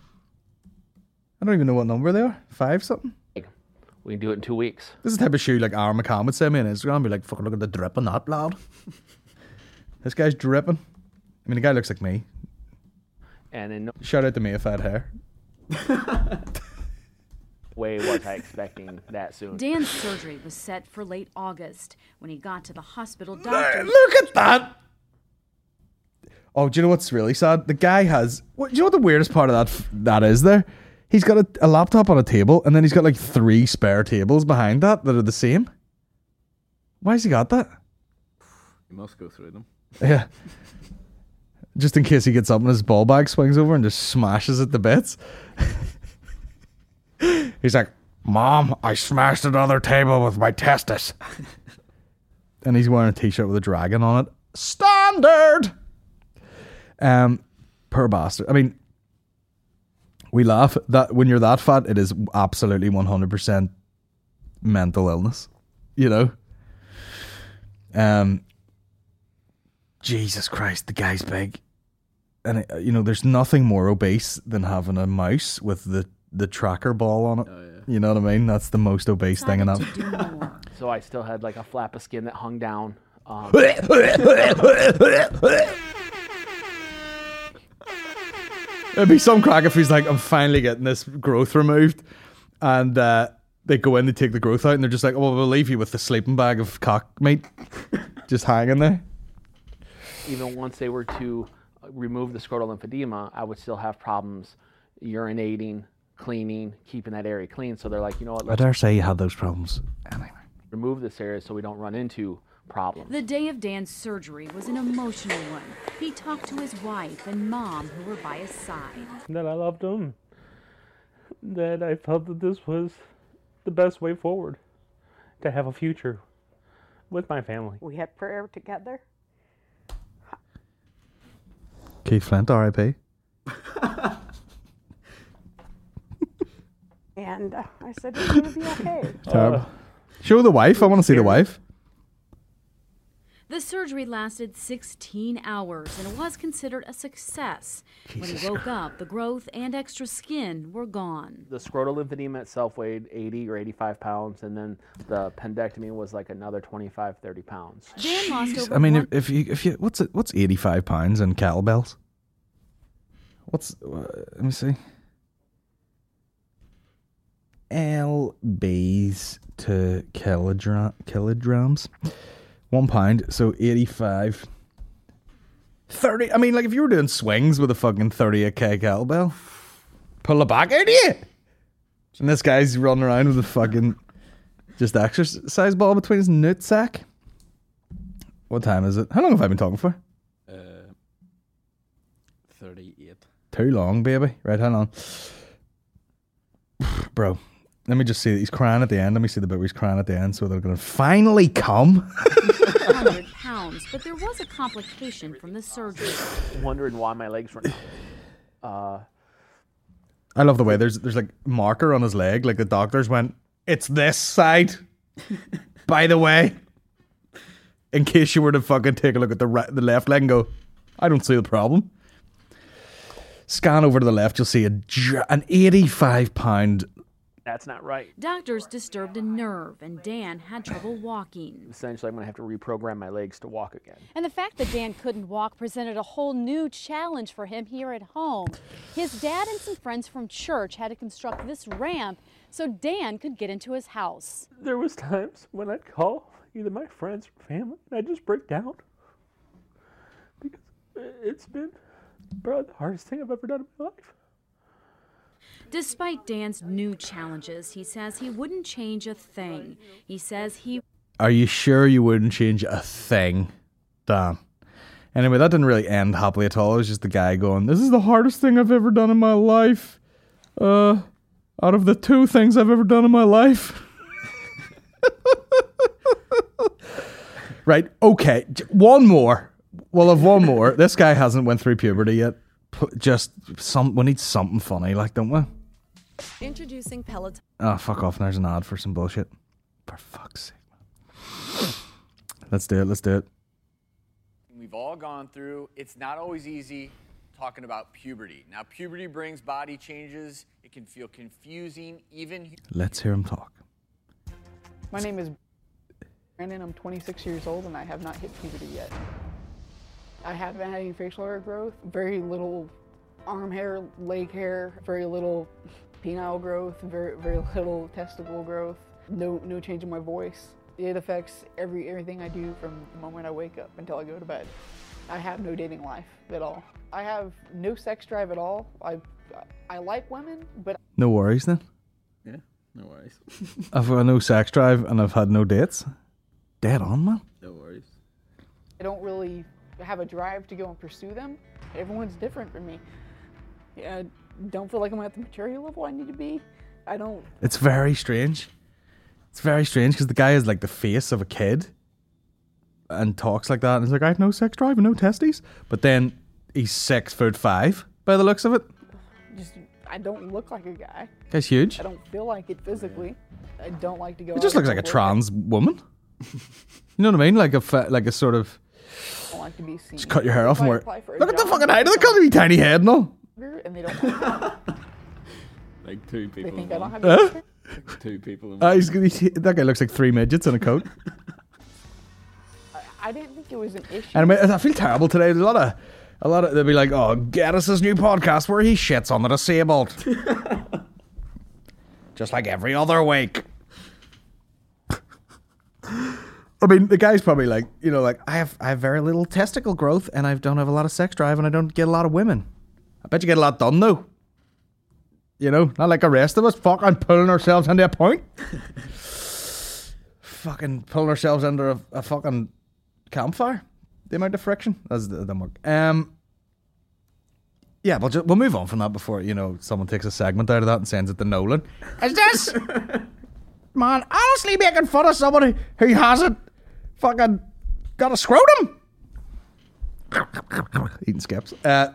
I don't even know what number they are. 5 something. We can do it in 2 weeks. This is the type of shoe like Aaron McCann would send me on Instagram and be like, fucking look at the drip on that, lad. This guy's dripping. I mean, the guy looks like me. And in no Shout out to me if I had hair. way was I expecting that soon. Dan's surgery was set for late August. When he got to the hospital, doctors... Look at that! Oh, do you know what's really sad? The guy has... Do you know what the weirdest part of that is there? He's got a laptop on a table, and then he's got like 3 spare tables behind that are the same. Why has he got that? You must go through them. Yeah. Just in case he gets up and his ball bag swings over and just smashes it to bits. He's like, Mom, I smashed another table with my testis. And he's wearing a t-shirt with a dragon on it. Standard! Poor bastard. I mean, we laugh that when you're that fat, it is absolutely 100% mental illness. You know? Jesus Christ, the guy's big. And, there's nothing more obese than having a mouse with the tracker ball on it. Oh, yeah. You know what I mean? That's the most obese thing in that. So I still had like a flap of skin that hung down. It'd be some crack if he's like, I'm finally getting this growth removed. And they go in, they take the growth out, and they're just like, oh, well, we'll leave you with the sleeping bag of cock meat just hanging there. Even once they were to remove the scrotal lymphedema, I would still have problems urinating, cleaning, keeping that area clean. So they're like, you know what? I dare say you had those problems. Anyway. Remove this area so we don't run into problems. The day of Dan's surgery was an emotional one. He talked to his wife and mom, who were by his side. That I loved him. That I felt that this was the best way forward to have a future with my family. We had prayer together. Keith Flint, R.I.P. And I said, it's going to be okay. Terrible. Show the wife. I want to see the wife. The surgery lasted 16 hours and it was considered a success. When he woke up, the growth and extra skin were gone. The scrotal lymphedema itself weighed 80 or 85 pounds, and then the appendectomy was like another 25, 30 pounds. Dan lost over I mean, if you what's 85 pounds in kettlebells? Let me see. lbs to kilograms. 1 pound, so 85. 30. I mean, like if you were doing swings with a fucking 38k kettlebell, pull it back out of you. And this guy's running around with a fucking just exercise ball between his nutsack. What time is it? How long have I been talking for? 38. Too long, baby. Right, hang on. Bro, let me just see that he's crying at the end. Let me see the bit where he's crying at the end so they're going to finally come. 100 pounds, but there was a complication from the surgery. Wondering why my legs were I love the way there's like marker on his leg. Like the doctors went, it's this side. By the way, in case you were to fucking take a look at the the left leg and go, I don't see the problem. Scan over to the left, you'll see an 85-pound. That's not right. Doctors disturbed a nerve, and Dan had trouble walking. Essentially, I'm going to have to reprogram my legs to walk again. And the fact that Dan couldn't walk presented a whole new challenge for him here at home. His dad and some friends from church had to construct this ramp so Dan could get into his house. There was times when I'd call either my friends or family, and I'd just break down. Because it's been probably the hardest thing I've ever done in my life. Despite Dan's new challenges, he says he wouldn't change a thing. He says he... Are you sure you wouldn't change a thing, Dan? Anyway, that didn't really end happily at all. It was just the guy going, this is the hardest thing I've ever done in my life. Out of the 2 things I've ever done in my life. Right, okay. One more. We'll have one more. This guy hasn't went through puberty yet. We need something funny, like, don't we? Introducing Peloton. Oh, fuck off. There's an ad for some bullshit. For fuck's sake. Let's do it. We've all gone through. It's not always easy talking about puberty. Now, puberty brings body changes. It can feel confusing, even... Let's hear him talk. My name is Brandon. I'm 26 years old and I have not hit puberty yet. I haven't had any facial hair growth, very little arm hair, leg hair, very little penile growth, very little testicle growth, no change in my voice. It affects everything I do from the moment I wake up until I go to bed. I have no dating life at all. I have no sex drive at all. I like women, but... No worries then. Yeah, no worries. I've got no sex drive and I've had no dates. Dead on, man. No worries. I don't really have a drive to go and pursue them. Everyone's different from me. I don't feel like I'm at the maturity level I need to be. I don't... It's very strange. It's very strange because the guy is like the face of a kid and talks like that and he's like, I have no sex drive and no testes. But then he's 6'5" by the looks of it. I don't look like a guy. Guy's huge. I don't feel like it physically. I don't like to go. It just looks like a trans woman. You know what I mean? Like a sort of... I don't like to be seen. Just cut your hair off and wear... Look Look at the fucking height of the country, tiny head and all. And they don't like Like two people. They think I don't have Huh? any. Two people. That guy looks like 3 midgets in a coat. I didn't think it was an issue. And I feel terrible today. There's a lot of they'll be like, oh, Gaddis's new podcast where he shits on the disabled. Just like every other week. I mean, the guy's probably like, I have very little testicle growth and I don't have a lot of sex drive and I don't get a lot of women. I bet you get a lot done though. Not like the rest of us fucking pulling ourselves into a point. Fucking pulling ourselves under a fucking campfire. The amount of friction. That's the work. Yeah, we'll move on from that before, someone takes a segment out of that and sends it to Nolan. Is this man honestly making fun of somebody who hasn't fucking got a scrotum? Eating skips.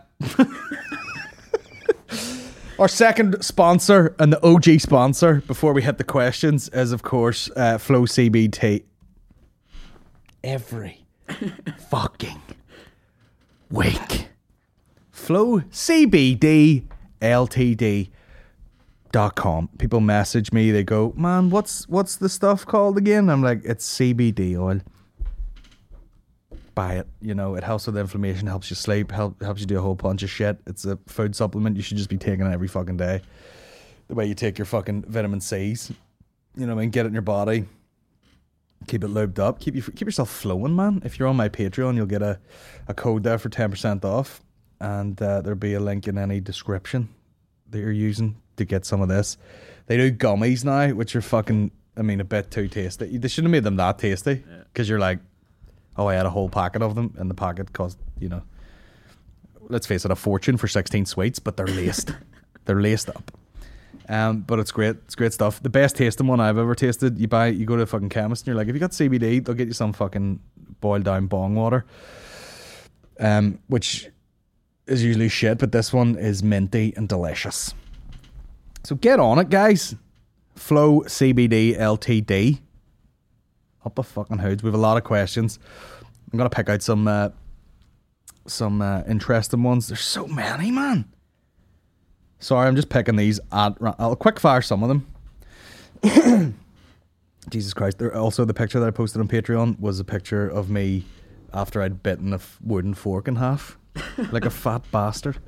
Our second sponsor and the OG sponsor before we hit the questions is, of course, Flow CBD. Every fucking week. Flow CBD LTD.com. People message me, they go, man, what's the stuff called again? I'm like, it's CBD oil. Buy it. It helps with inflammation, helps you sleep, helps you do a whole bunch of shit. It's a food supplement. You should just be taking it every fucking day. The way you take your fucking vitamin C's. Get it in your body. Keep it lubed up. Keep yourself flowing, man. If you're on my Patreon, you'll get a code there for 10% off. And there'll be a link in any description that you're using to get some of this. They do gummies now, which are fucking, a bit too tasty. They shouldn't have made them that tasty. Because you're like, oh, I had a whole packet of them, and the packet cost, let's face it, a fortune for 16 sweets, but they're laced. They're laced up. But it's great. It's great stuff. The best tasting one I've ever tasted, you go to a fucking chemist, and you're like, if you got CBD, they'll get you some fucking boiled down bong water. Which is usually shit, but this one is minty and delicious. So get on it, guys. Flow CBD LTD. Up the fucking hoods. We have a lot of questions. I'm gonna pick out some interesting ones. There's so many, man. Sorry, I'm just picking these. I'll quick fire some of them. Jesus Christ! Also, the picture that I posted on Patreon was a picture of me after I'd bitten a wooden fork in half, like a fat bastard.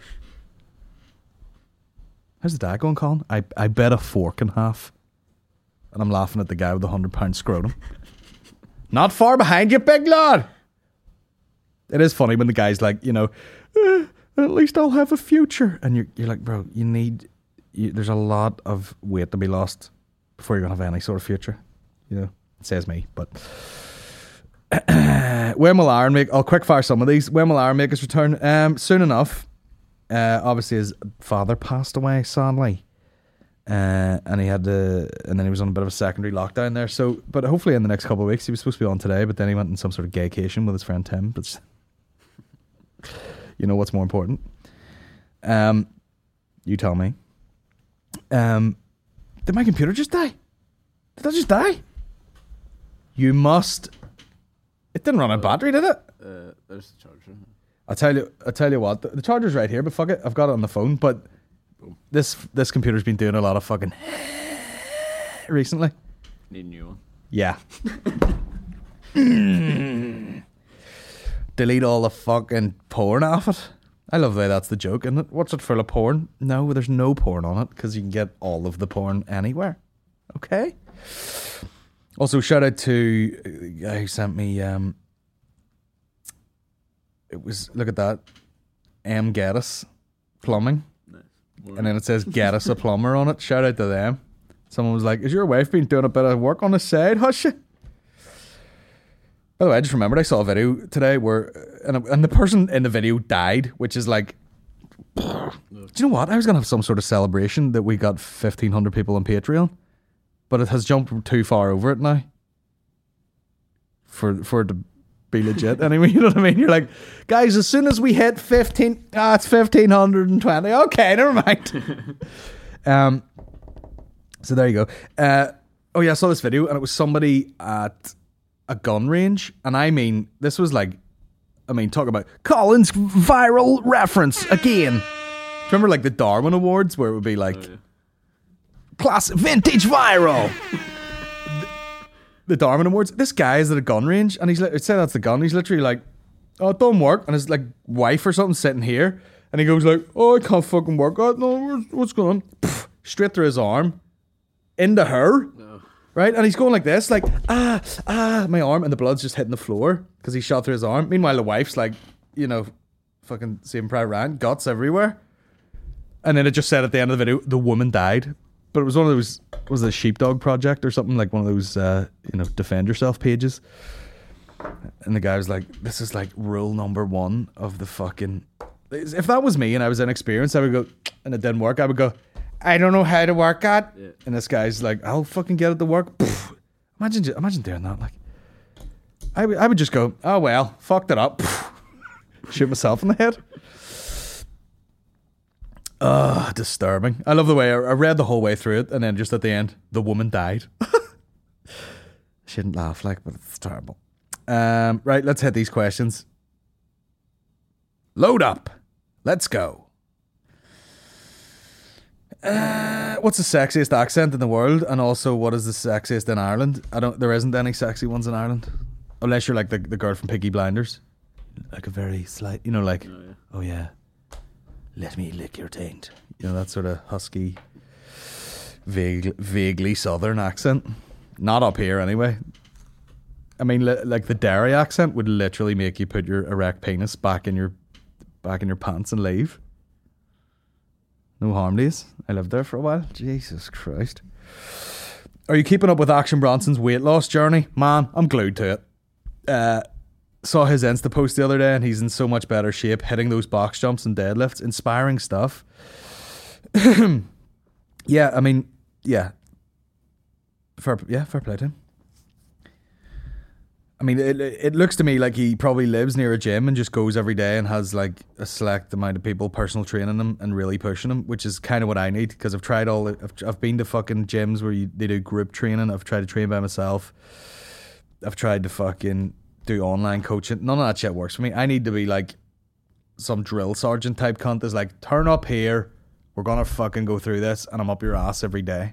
How's the dad going, Colin? I bit a fork in half. And I'm laughing at the guy with the £100 scrotum. Not far behind you, big lad. It is funny when the guy's like, at least I'll have a future. And you're like, bro, there's a lot of weight to be lost before you're going to have any sort of future. It says me, but... when will Aaron I'll quick fire some of these. When will Aaron make his return? Soon enough. Obviously his father passed away, sadly. And then he was on a bit of a secondary lockdown there. So, but hopefully in the next couple of weeks, he was supposed to be on today, but then he went on some sort of gaycation with his friend Tim. But what's more important? You tell me. Did my computer just die? Did that just die? You must. It didn't run on battery, did it? There's the charger. I'll tell you what. The charger's right here, but fuck it, I've got it on the phone. But this computer's been doing a lot of fucking recently. Need a new one. Yeah. Delete all the fucking porn off it. I love the way that's the joke, isn't it? What's it full of porn? No, there's no porn on it because you can get all of the porn anywhere. Okay. Also, shout out to the guy who sent me. It was, look at that, Geddes Plumbing, nice. And then it says "Get us a plumber" on it. Shout out to them. Someone was like, "Is your wife been doing a bit of work on the side, hush you?" By the way, I just remembered I saw a video today where, and the person in the video died, which is like, do you know what? I was going to have some sort of celebration that we got 1,500 people on Patreon, but it has jumped too far over it now for it to be legit. Anyway, you know what I mean? You're like, guys, as soon as we hit 15, it's 1,520. Okay, never mind. So there you go. Oh yeah, I saw this video and it was somebody at a gun range, and I mean, this was like, talk about Colin's viral reference again. Do you remember like the Darwin Awards where it would be like, classic vintage viral? The Darwin Awards. This guy is at a gun range, and he's like, say that's the gun. He's literally like, oh, it don't work, and his like wife or something sitting here, and he goes like, oh, I can't fucking work out. No, what's going on? Pff, straight through his arm, into her. No. Right, and he's going like this, like my arm, and the blood's just hitting the floor because he shot through his arm. Meanwhile, the wife's like, you know, fucking Saving Private Ryan, guts everywhere. And then it just said at the end of the video, the woman died. But it was one of those, was it a Sheepdog Project or something, like one of those, defend yourself pages. And the guy was like, this is like rule number one of the fucking, if that was me and I was inexperienced, I would go, and it didn't work, I would go, I don't know how to work at. Yeah. And this guy's like, I'll fucking get it to work. Pfft. Imagine doing that. Like, I would just go, oh well, fucked it up. Pfft. Shoot myself in the head. Disturbing. I love the way I read the whole way through it, and then just at the end, the woman died. Shouldn't laugh like, but it's terrible. Right, let's hit these questions. Load up. Let's go. What's the sexiest accent in the world, and also what is the sexiest in Ireland? There isn't any sexy ones in Ireland, unless you're like the girl from Peaky Blinders, like a very slight, you know, like, oh yeah, let me lick your taint, you know, that sort of husky, vaguely southern accent. Not up here anyway. I mean, like the Derry accent would literally make you put your erect penis back in your pants and leave. No harm days. I lived there for a while. Jesus Christ. Are you keeping up with Action Bronson's weight loss journey? Man, I'm glued to it. Saw his Insta post the other day and he's in so much better shape, hitting those box jumps and deadlifts. Inspiring stuff. Yeah, I mean, yeah. Fair play to him. I mean, it looks to me like he probably lives near a gym and just goes every day and has like a select amount of people personal training him and really pushing him, which is kind of what I need, because I've tried I've been to fucking gyms where they do group training. I've tried to train by myself. I've tried to fucking do online coaching. None of that shit works for me. I need to be like some drill sergeant type cunt that's like, turn up here, we're gonna fucking go through this, and I'm up your ass every day.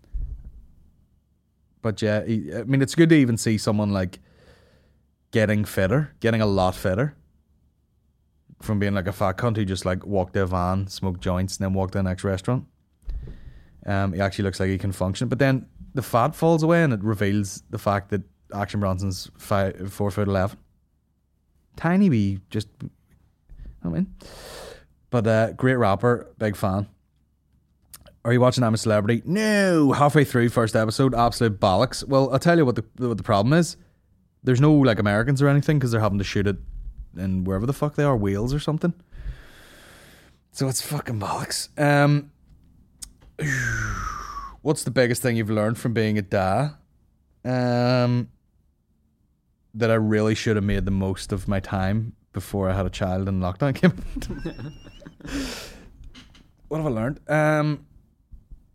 But yeah, I mean, it's good to even see someone like getting a lot fitter, from being like a fat cunt who just like walked to a van, smoked joints, and then walked to the next restaurant. He actually looks like he can function, but then the fat falls away and it reveals the fact that Action Bronson's 4'11", tiny wee, just, I mean, but great rapper, big fan. Are you watching I'm a Celebrity? No, halfway through first episode, absolute bollocks. Well, I'll tell you what the problem is. There's no like Americans or anything because they're having to shoot it in wherever the fuck they are, Wales or something. So it's fucking bollocks. What's the biggest thing you've learned from being a dad? That I really should have made the most of my time before I had a child and lockdown came. What have I learned?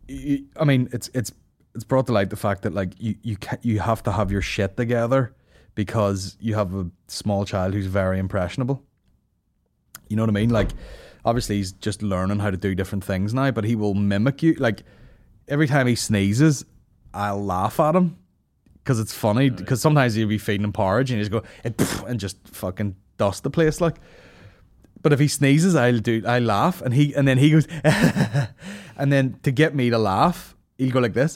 I mean, it's brought to light the fact that like you have to have your shit together because you have a small child who's very impressionable. You know what I mean? Like, obviously he's just learning how to do different things now, but he will mimic you. Like, every time he sneezes, I'll laugh at him because it's funny. Because sometimes you'll be feeding him porridge and you just go and just fucking dust the place. Like, but if he sneezes, I laugh, and then he goes, and then to get me to laugh, he'll go like this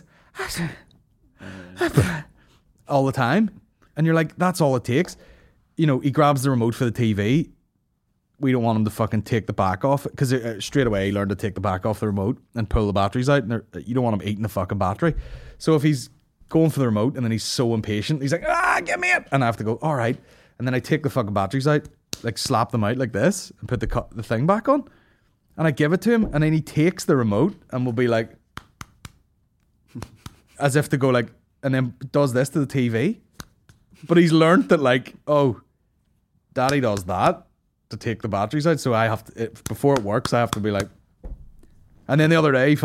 all the time, and you're like, that's all it takes. You know, he grabs the remote for the TV. We don't want him to fucking take the back off, because straight away he learned to take the back off the remote and pull the batteries out, and you don't want him eating the fucking battery. So if he's going for the remote and then he's so impatient, he's like, give me it, and I have to go, all right, and then I take the fucking batteries out, like slap them out like this and put the thing back on, and I give it to him, and then he takes the remote and will be like, as if to go like, and then does this to the TV. But he's learned that, like, oh, daddy does that to take the batteries out, so I have to, before it works, I have to be like. And then the other day,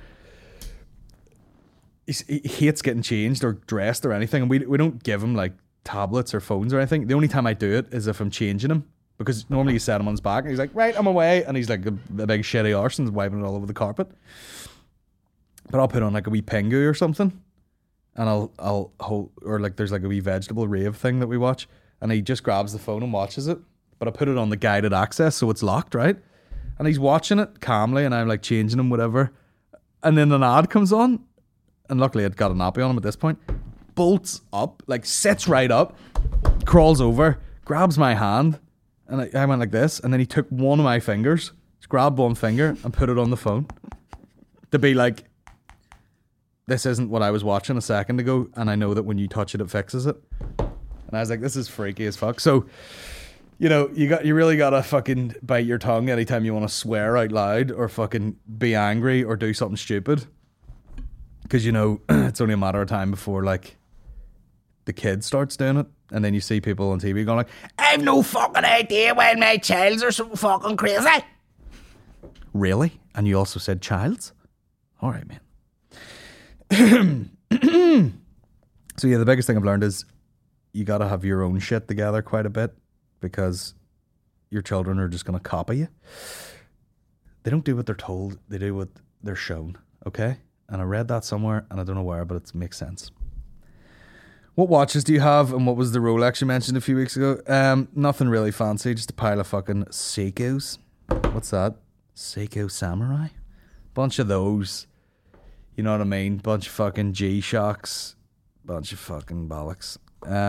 he hates getting changed or dressed or anything, and we don't give him like tablets or phones or anything. The only time I do it is if I'm changing him, because normally you set him on his back and he's like, right, I'm away, and he's like a big shitty arse and wiping it all over the carpet. But I'll put on like a wee Pingu or something, and I'll hold, or like there's like a wee vegetable rave thing that we watch, and he just grabs the phone and watches it. But I put it on the guided access, so it's locked, right? And he's watching it calmly, and I'm like changing him, whatever. And then an ad comes on, and luckily I'd got a nappy on him at this point. Bolts up, like sits right up, crawls over, grabs my hand, and I went like this, and then he took one of my fingers, just grabbed one finger and put it on the phone to be like, this isn't what I was watching a second ago, and I know that when you touch it, it fixes it. And I was like, this is freaky as fuck. So, you know, you really gotta fucking bite your tongue anytime you want to swear out loud or fucking be angry or do something stupid, because you know it's only a matter of time before like the kid starts doing it, and then you see people on TV going like, I've no fucking idea why my childs are so fucking crazy. Really? And you also said childs? All right, man. So yeah, the biggest thing I've learned is you gotta have your own shit together quite a bit, because your children are just gonna copy you. They don't do what they're told, they do what they're shown, okay? And I read that somewhere, and I don't know where, but it makes sense. What watches do you have, and what was the Rolex you mentioned a few weeks ago? Nothing really fancy, just a pile of fucking Seikos. What's that? Seiko Samurai? Bunch of those. You know what I mean? Bunch of fucking G-Shocks. Bunch of fucking bollocks.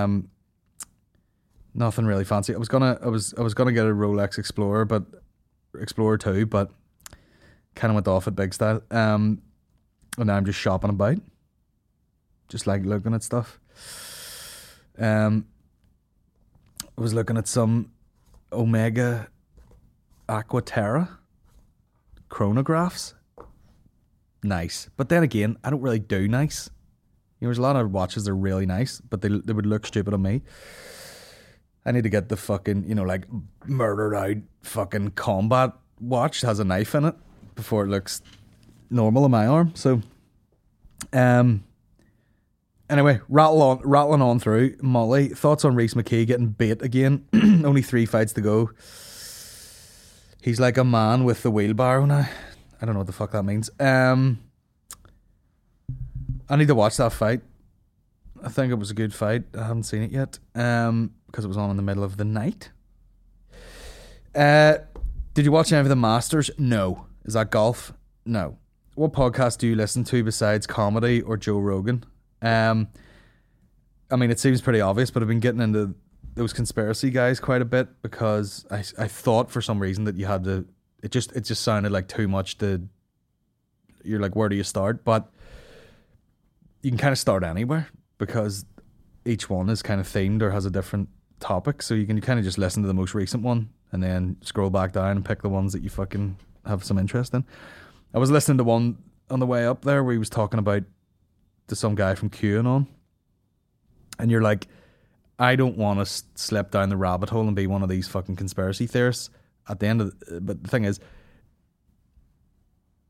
Nothing really fancy. I was gonna get a Rolex Explorer 2, but kind of went off at big style. And now I'm just shopping about. Just like looking at stuff. I was looking at some Omega Aquaterra chronographs. Nice. But then again, I don't really do nice. You know, there's a lot of watches that are really nice, but they would look stupid on me. I need to get the fucking, you know, like murdered out fucking combat watch that has a knife in it before it looks normal on my arm. So, anyway, rattling on through. Molly, thoughts on Rhys McKee getting bait again? Only 3 fights to go. He's like a man with the wheelbarrow now. I don't know what the fuck that means. I need to watch that fight. I think it was a good fight. I haven't seen it yet. Because it was on in the middle of the night. Did you watch any of the Masters? No. Is that golf? No. What podcast do you listen to besides comedy or Joe Rogan? I mean, it seems pretty obvious, but I've been getting into those conspiracy guys quite a bit, because I thought for some reason that you had to. It just sounded like too much to. You're like, where do you start? But you can kind of start anywhere, because each one is kind of themed or has a different topic, so you can kind of just listen to the most recent one and then scroll back down and pick the ones that you fucking have some interest in. I was listening to one on the way up there where he was talking about to some guy from QAnon, and you're like, I don't want to slip down the rabbit hole and be one of these fucking conspiracy theorists at the end of but the thing is,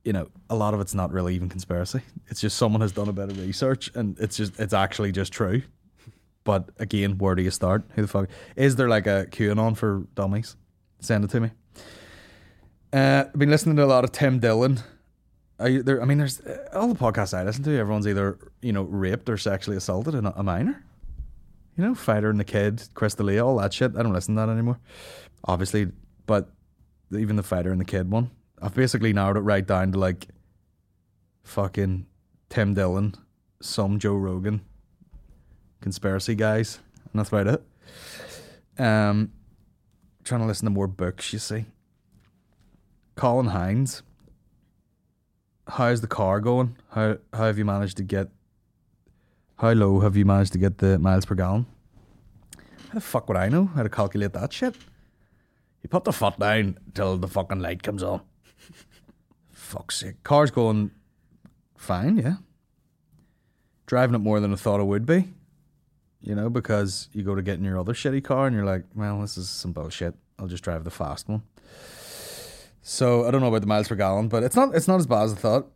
you know, a lot of it's not really even conspiracy. It's just someone has done a bit of research and it's actually just true. But again, where do you start? Who the fuck? Is there like a QAnon for dummies? Send it to me. I've been listening to a lot of Tim Dillon. There's all the podcasts I listen to, everyone's either, you know, raped or sexually assaulted in a minor. You know, Fighter and the Kid, Chris D'Elia, all that shit. I don't listen to that anymore, obviously. But even the Fighter and the Kid one, I've basically narrowed it right down to like fucking Tim Dillon, some Joe Rogan, conspiracy guys, and that's about it. Trying to listen to more books, you see. Colin Hines. How's the car going? How have you managed to get... How low have you managed to get the miles per gallon? How the fuck would I know how to calculate that shit? You put the foot down till the fucking light comes on. Fuck's sake. Car's going fine, yeah. Driving it more than I thought it would be. You know, because you go to get in your other shitty car and you're like, well, this is some bullshit. I'll just drive the fast one. So I don't know about the miles per gallon, but it's not as bad as I thought.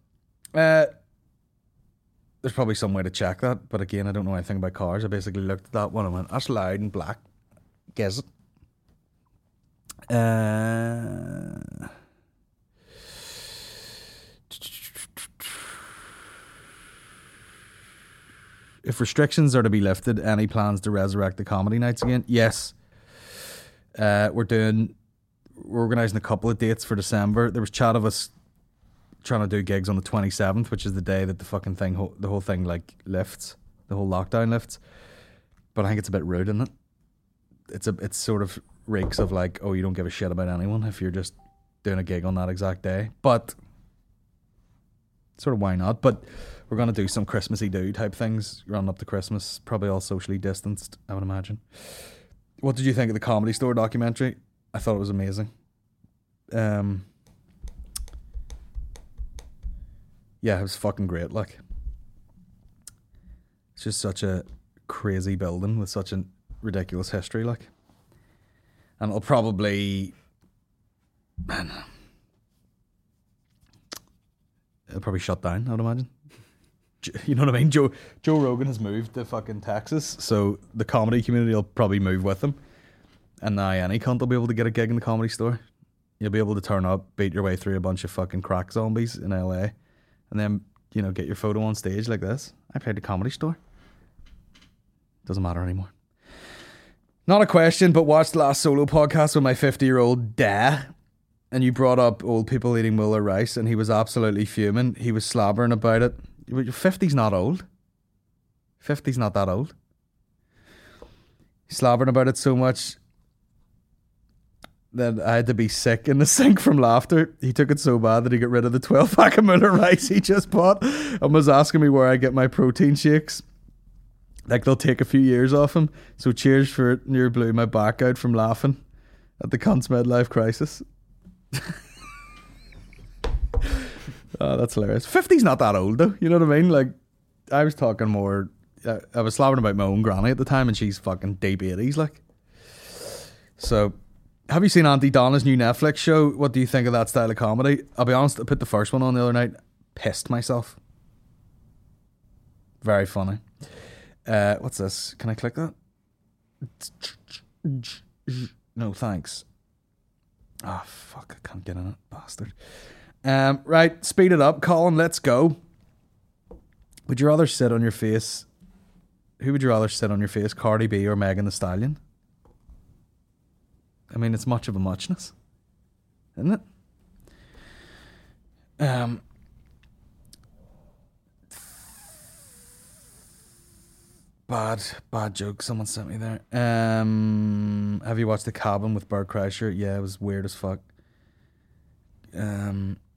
There's probably some way to check that, but again, I don't know anything about cars. I basically looked at that one and went, that's loud and black. Guess it. If restrictions are to be lifted, any plans to resurrect the comedy nights again? Yes. We're organising a couple of dates for December. There was chat of us trying to do gigs on the 27th, which is the day that the fucking thing, the whole thing like lifts, the whole lockdown lifts. But I think it's a bit rude, isn't it? It's sort of reeks of like, oh, you don't give a shit about anyone if you're just doing a gig on that exact day. But sort of why not? But we're going to do some Christmassy do type things running up to Christmas, probably all socially distanced, I would imagine. What did you think of the Comedy Store documentary? I thought it was amazing. Yeah, it was fucking great. Like, it's just such a crazy building with such a ridiculous history. Like, and it'll probably, it'll probably shut down, I would imagine. You know what I mean? Joe Rogan has moved to fucking Texas, so the comedy community will probably move with him. And now any cunt will be able to get a gig in the Comedy Store. You'll be able to turn up, beat your way through a bunch of fucking crack zombies in LA, and then, you know, get your photo on stage like this. I played the Comedy Store. Doesn't matter anymore. Not a question, but watched the last solo podcast with my 50-year-old dad, and you brought up old people eating Muller rice, and he was absolutely fuming. He was slobbering about it. 50's not old. 50's not that old. He's slobbering about it so much that I had to be sick in the sink from laughter. He took it so bad that he got rid of the 12-pack of Muller rice he just bought and was asking me where I get my protein shakes. Like, they'll take a few years off him. So cheers for it. Near blew my back out from laughing at the cunt's midlife crisis. Oh, that's hilarious. 50's not that old though, you know what I mean? Like, I was talking more, I was slabbering about my own granny at the time, and she's fucking deep 80s, like. So, have you seen Auntie Donna's new Netflix show? What do you think of that style of comedy? I'll be honest, I put the first one on the other night, pissed myself. Very funny. What's this? Can I click that? No, thanks. Oh, fuck, I can't get in it, bastard. Right, speed it up, Colin, let's go. Would you rather sit on your face? Who would you rather sit on your face, Cardi B or Megan Thee Stallion? I mean, it's much of a muchness, isn't it? Bad joke someone sent me there. Have you watched The Cabin with Bert Kreischer? Yeah, it was weird as fuck. Let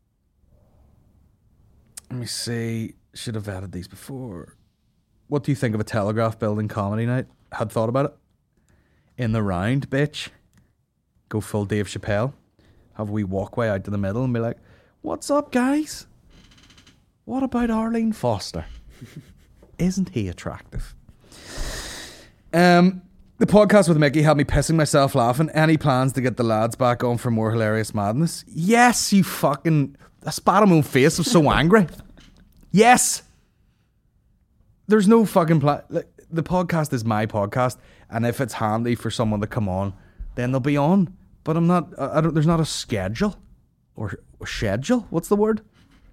me see. Should have added these before. What do you think of a Telegraph building comedy night? Had thought about it. In the round, bitch. Go full Dave Chappelle. Have a wee walkway out to the middle and be like, what's up, guys? What about Arlene Foster? Isn't he attractive? The podcast with Mickey had me pissing myself laughing. Any plans to get the lads back on for more hilarious madness? Yes, you fucking... I spat on my own face. I'm so angry. Yes. There's no fucking plan. Like, the podcast is my podcast, and if it's handy for someone to come on, then they'll be on. But I'm not. I don't. There's not a schedule, or schedule. What's the word?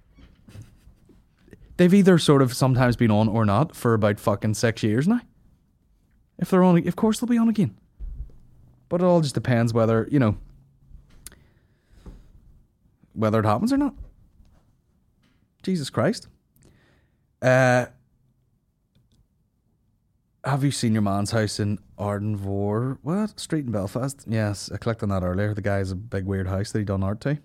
They've either sort of sometimes been on or not for about fucking 6 years now. If they're on, of course they'll be on again. But it all just depends whether, you know, whether it happens or not. Jesus Christ. Have you seen your man's house in Ardenvohr? What? Street in Belfast? Yes, I clicked on that earlier. The guy has a big weird house that he done art to.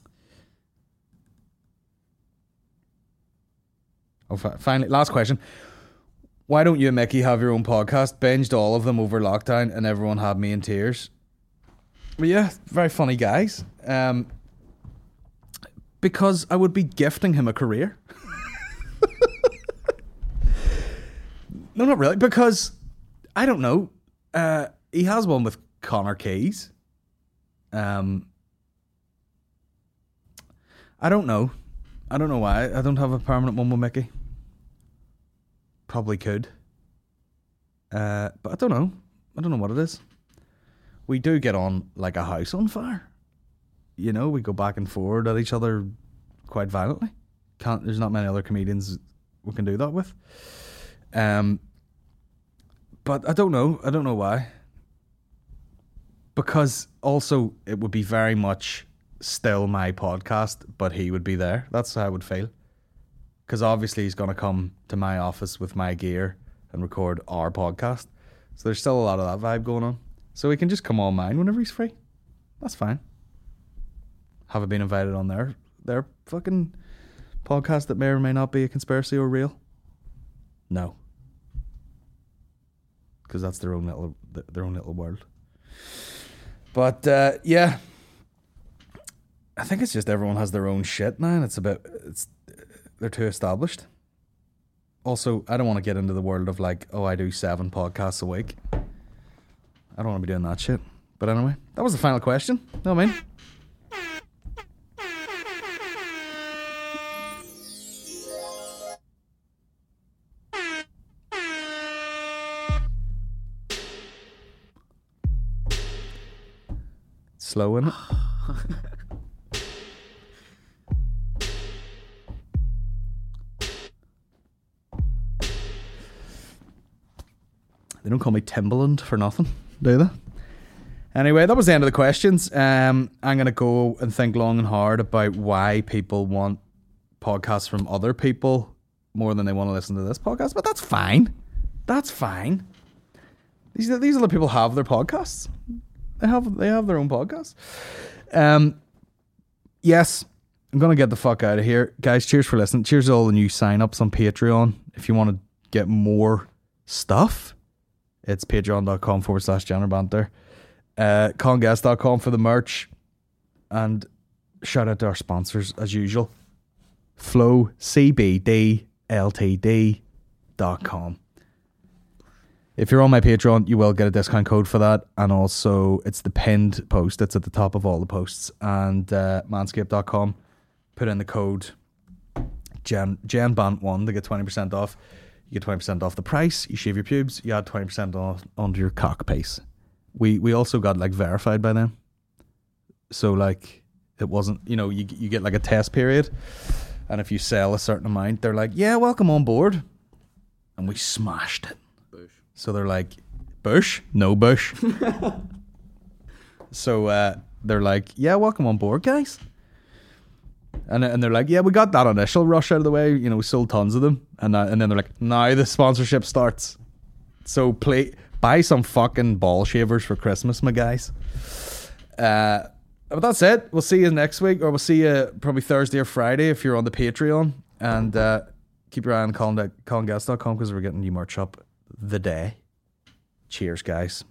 Oh, finally, last question. Why don't you and Mickey have your own podcast? Binged all of them over lockdown and everyone had me in tears. But yeah, very funny guys. Because I would be gifting him a career. No, not really. Because, I don't know. He has one with Connor Keys. I don't know. I don't know why. I don't have a permanent one with Mickey. Probably could. But I don't know. I don't know what it is. We do get on like a house on fire. You know, we go back and forward at each other quite violently. There's not many other comedians we can do that with. But I don't know. I don't know why. Because also it would be very much still my podcast, but he would be there. That's how I would feel. Because obviously he's going to come to my office with my gear and record our podcast. So there's still a lot of that vibe going on. So he can just come on mine whenever he's free. That's fine. Have I been invited on their fucking podcast that may or may not be a conspiracy or real? No. Because that's their own little world. But yeah. I think it's just everyone has their own shit now, and they're too established. Also, I don't want to get into the world of like, oh, I do 7 podcasts a week. I don't want to be doing that shit. But anyway, that was the final question. Know what I mean? Slow in it. They don't call me Timbaland for nothing, do they? Anyway, that was the end of the questions. I'm going to go and think long and hard about why people want podcasts from other people more than they want to listen to this podcast. But that's fine. That's fine. These other people have their podcasts. They have their own podcasts. Yes, I'm going to get the fuck out of here. Guys, cheers for listening. Cheers to all the new sign-ups on Patreon. If you want to get more stuff, it's patreon.com/genderbanter. Conguest.com for the merch. And shout out to our sponsors as usual. FlowCBDLTD.com. If you're on my Patreon, you will get a discount code for that. And also, it's the pinned post. It's at the top of all the posts. And manscaped.com. Put in the code GenBant1 to get 20% off. You get 20% off the price. You shave your pubes. You add 20% off onto your cock piece. We also got like verified by them. So like it wasn't, you know, you get like a test period. And if you sell a certain amount, they're like, yeah, welcome on board. And we smashed it. Bush. So they're like, Bush? No Bush. So they're like, yeah, welcome on board, guys. And they're like, yeah, we got that initial rush out of the way. You know, we sold tons of them. And then they're like, now the sponsorship starts. So buy some fucking ball shavers for Christmas, my guys. But that's it. We'll see you next week. Or we'll see you probably Thursday or Friday if you're on the Patreon. And keep your eye on conguest.com because we're getting new merch up the day. Cheers, guys.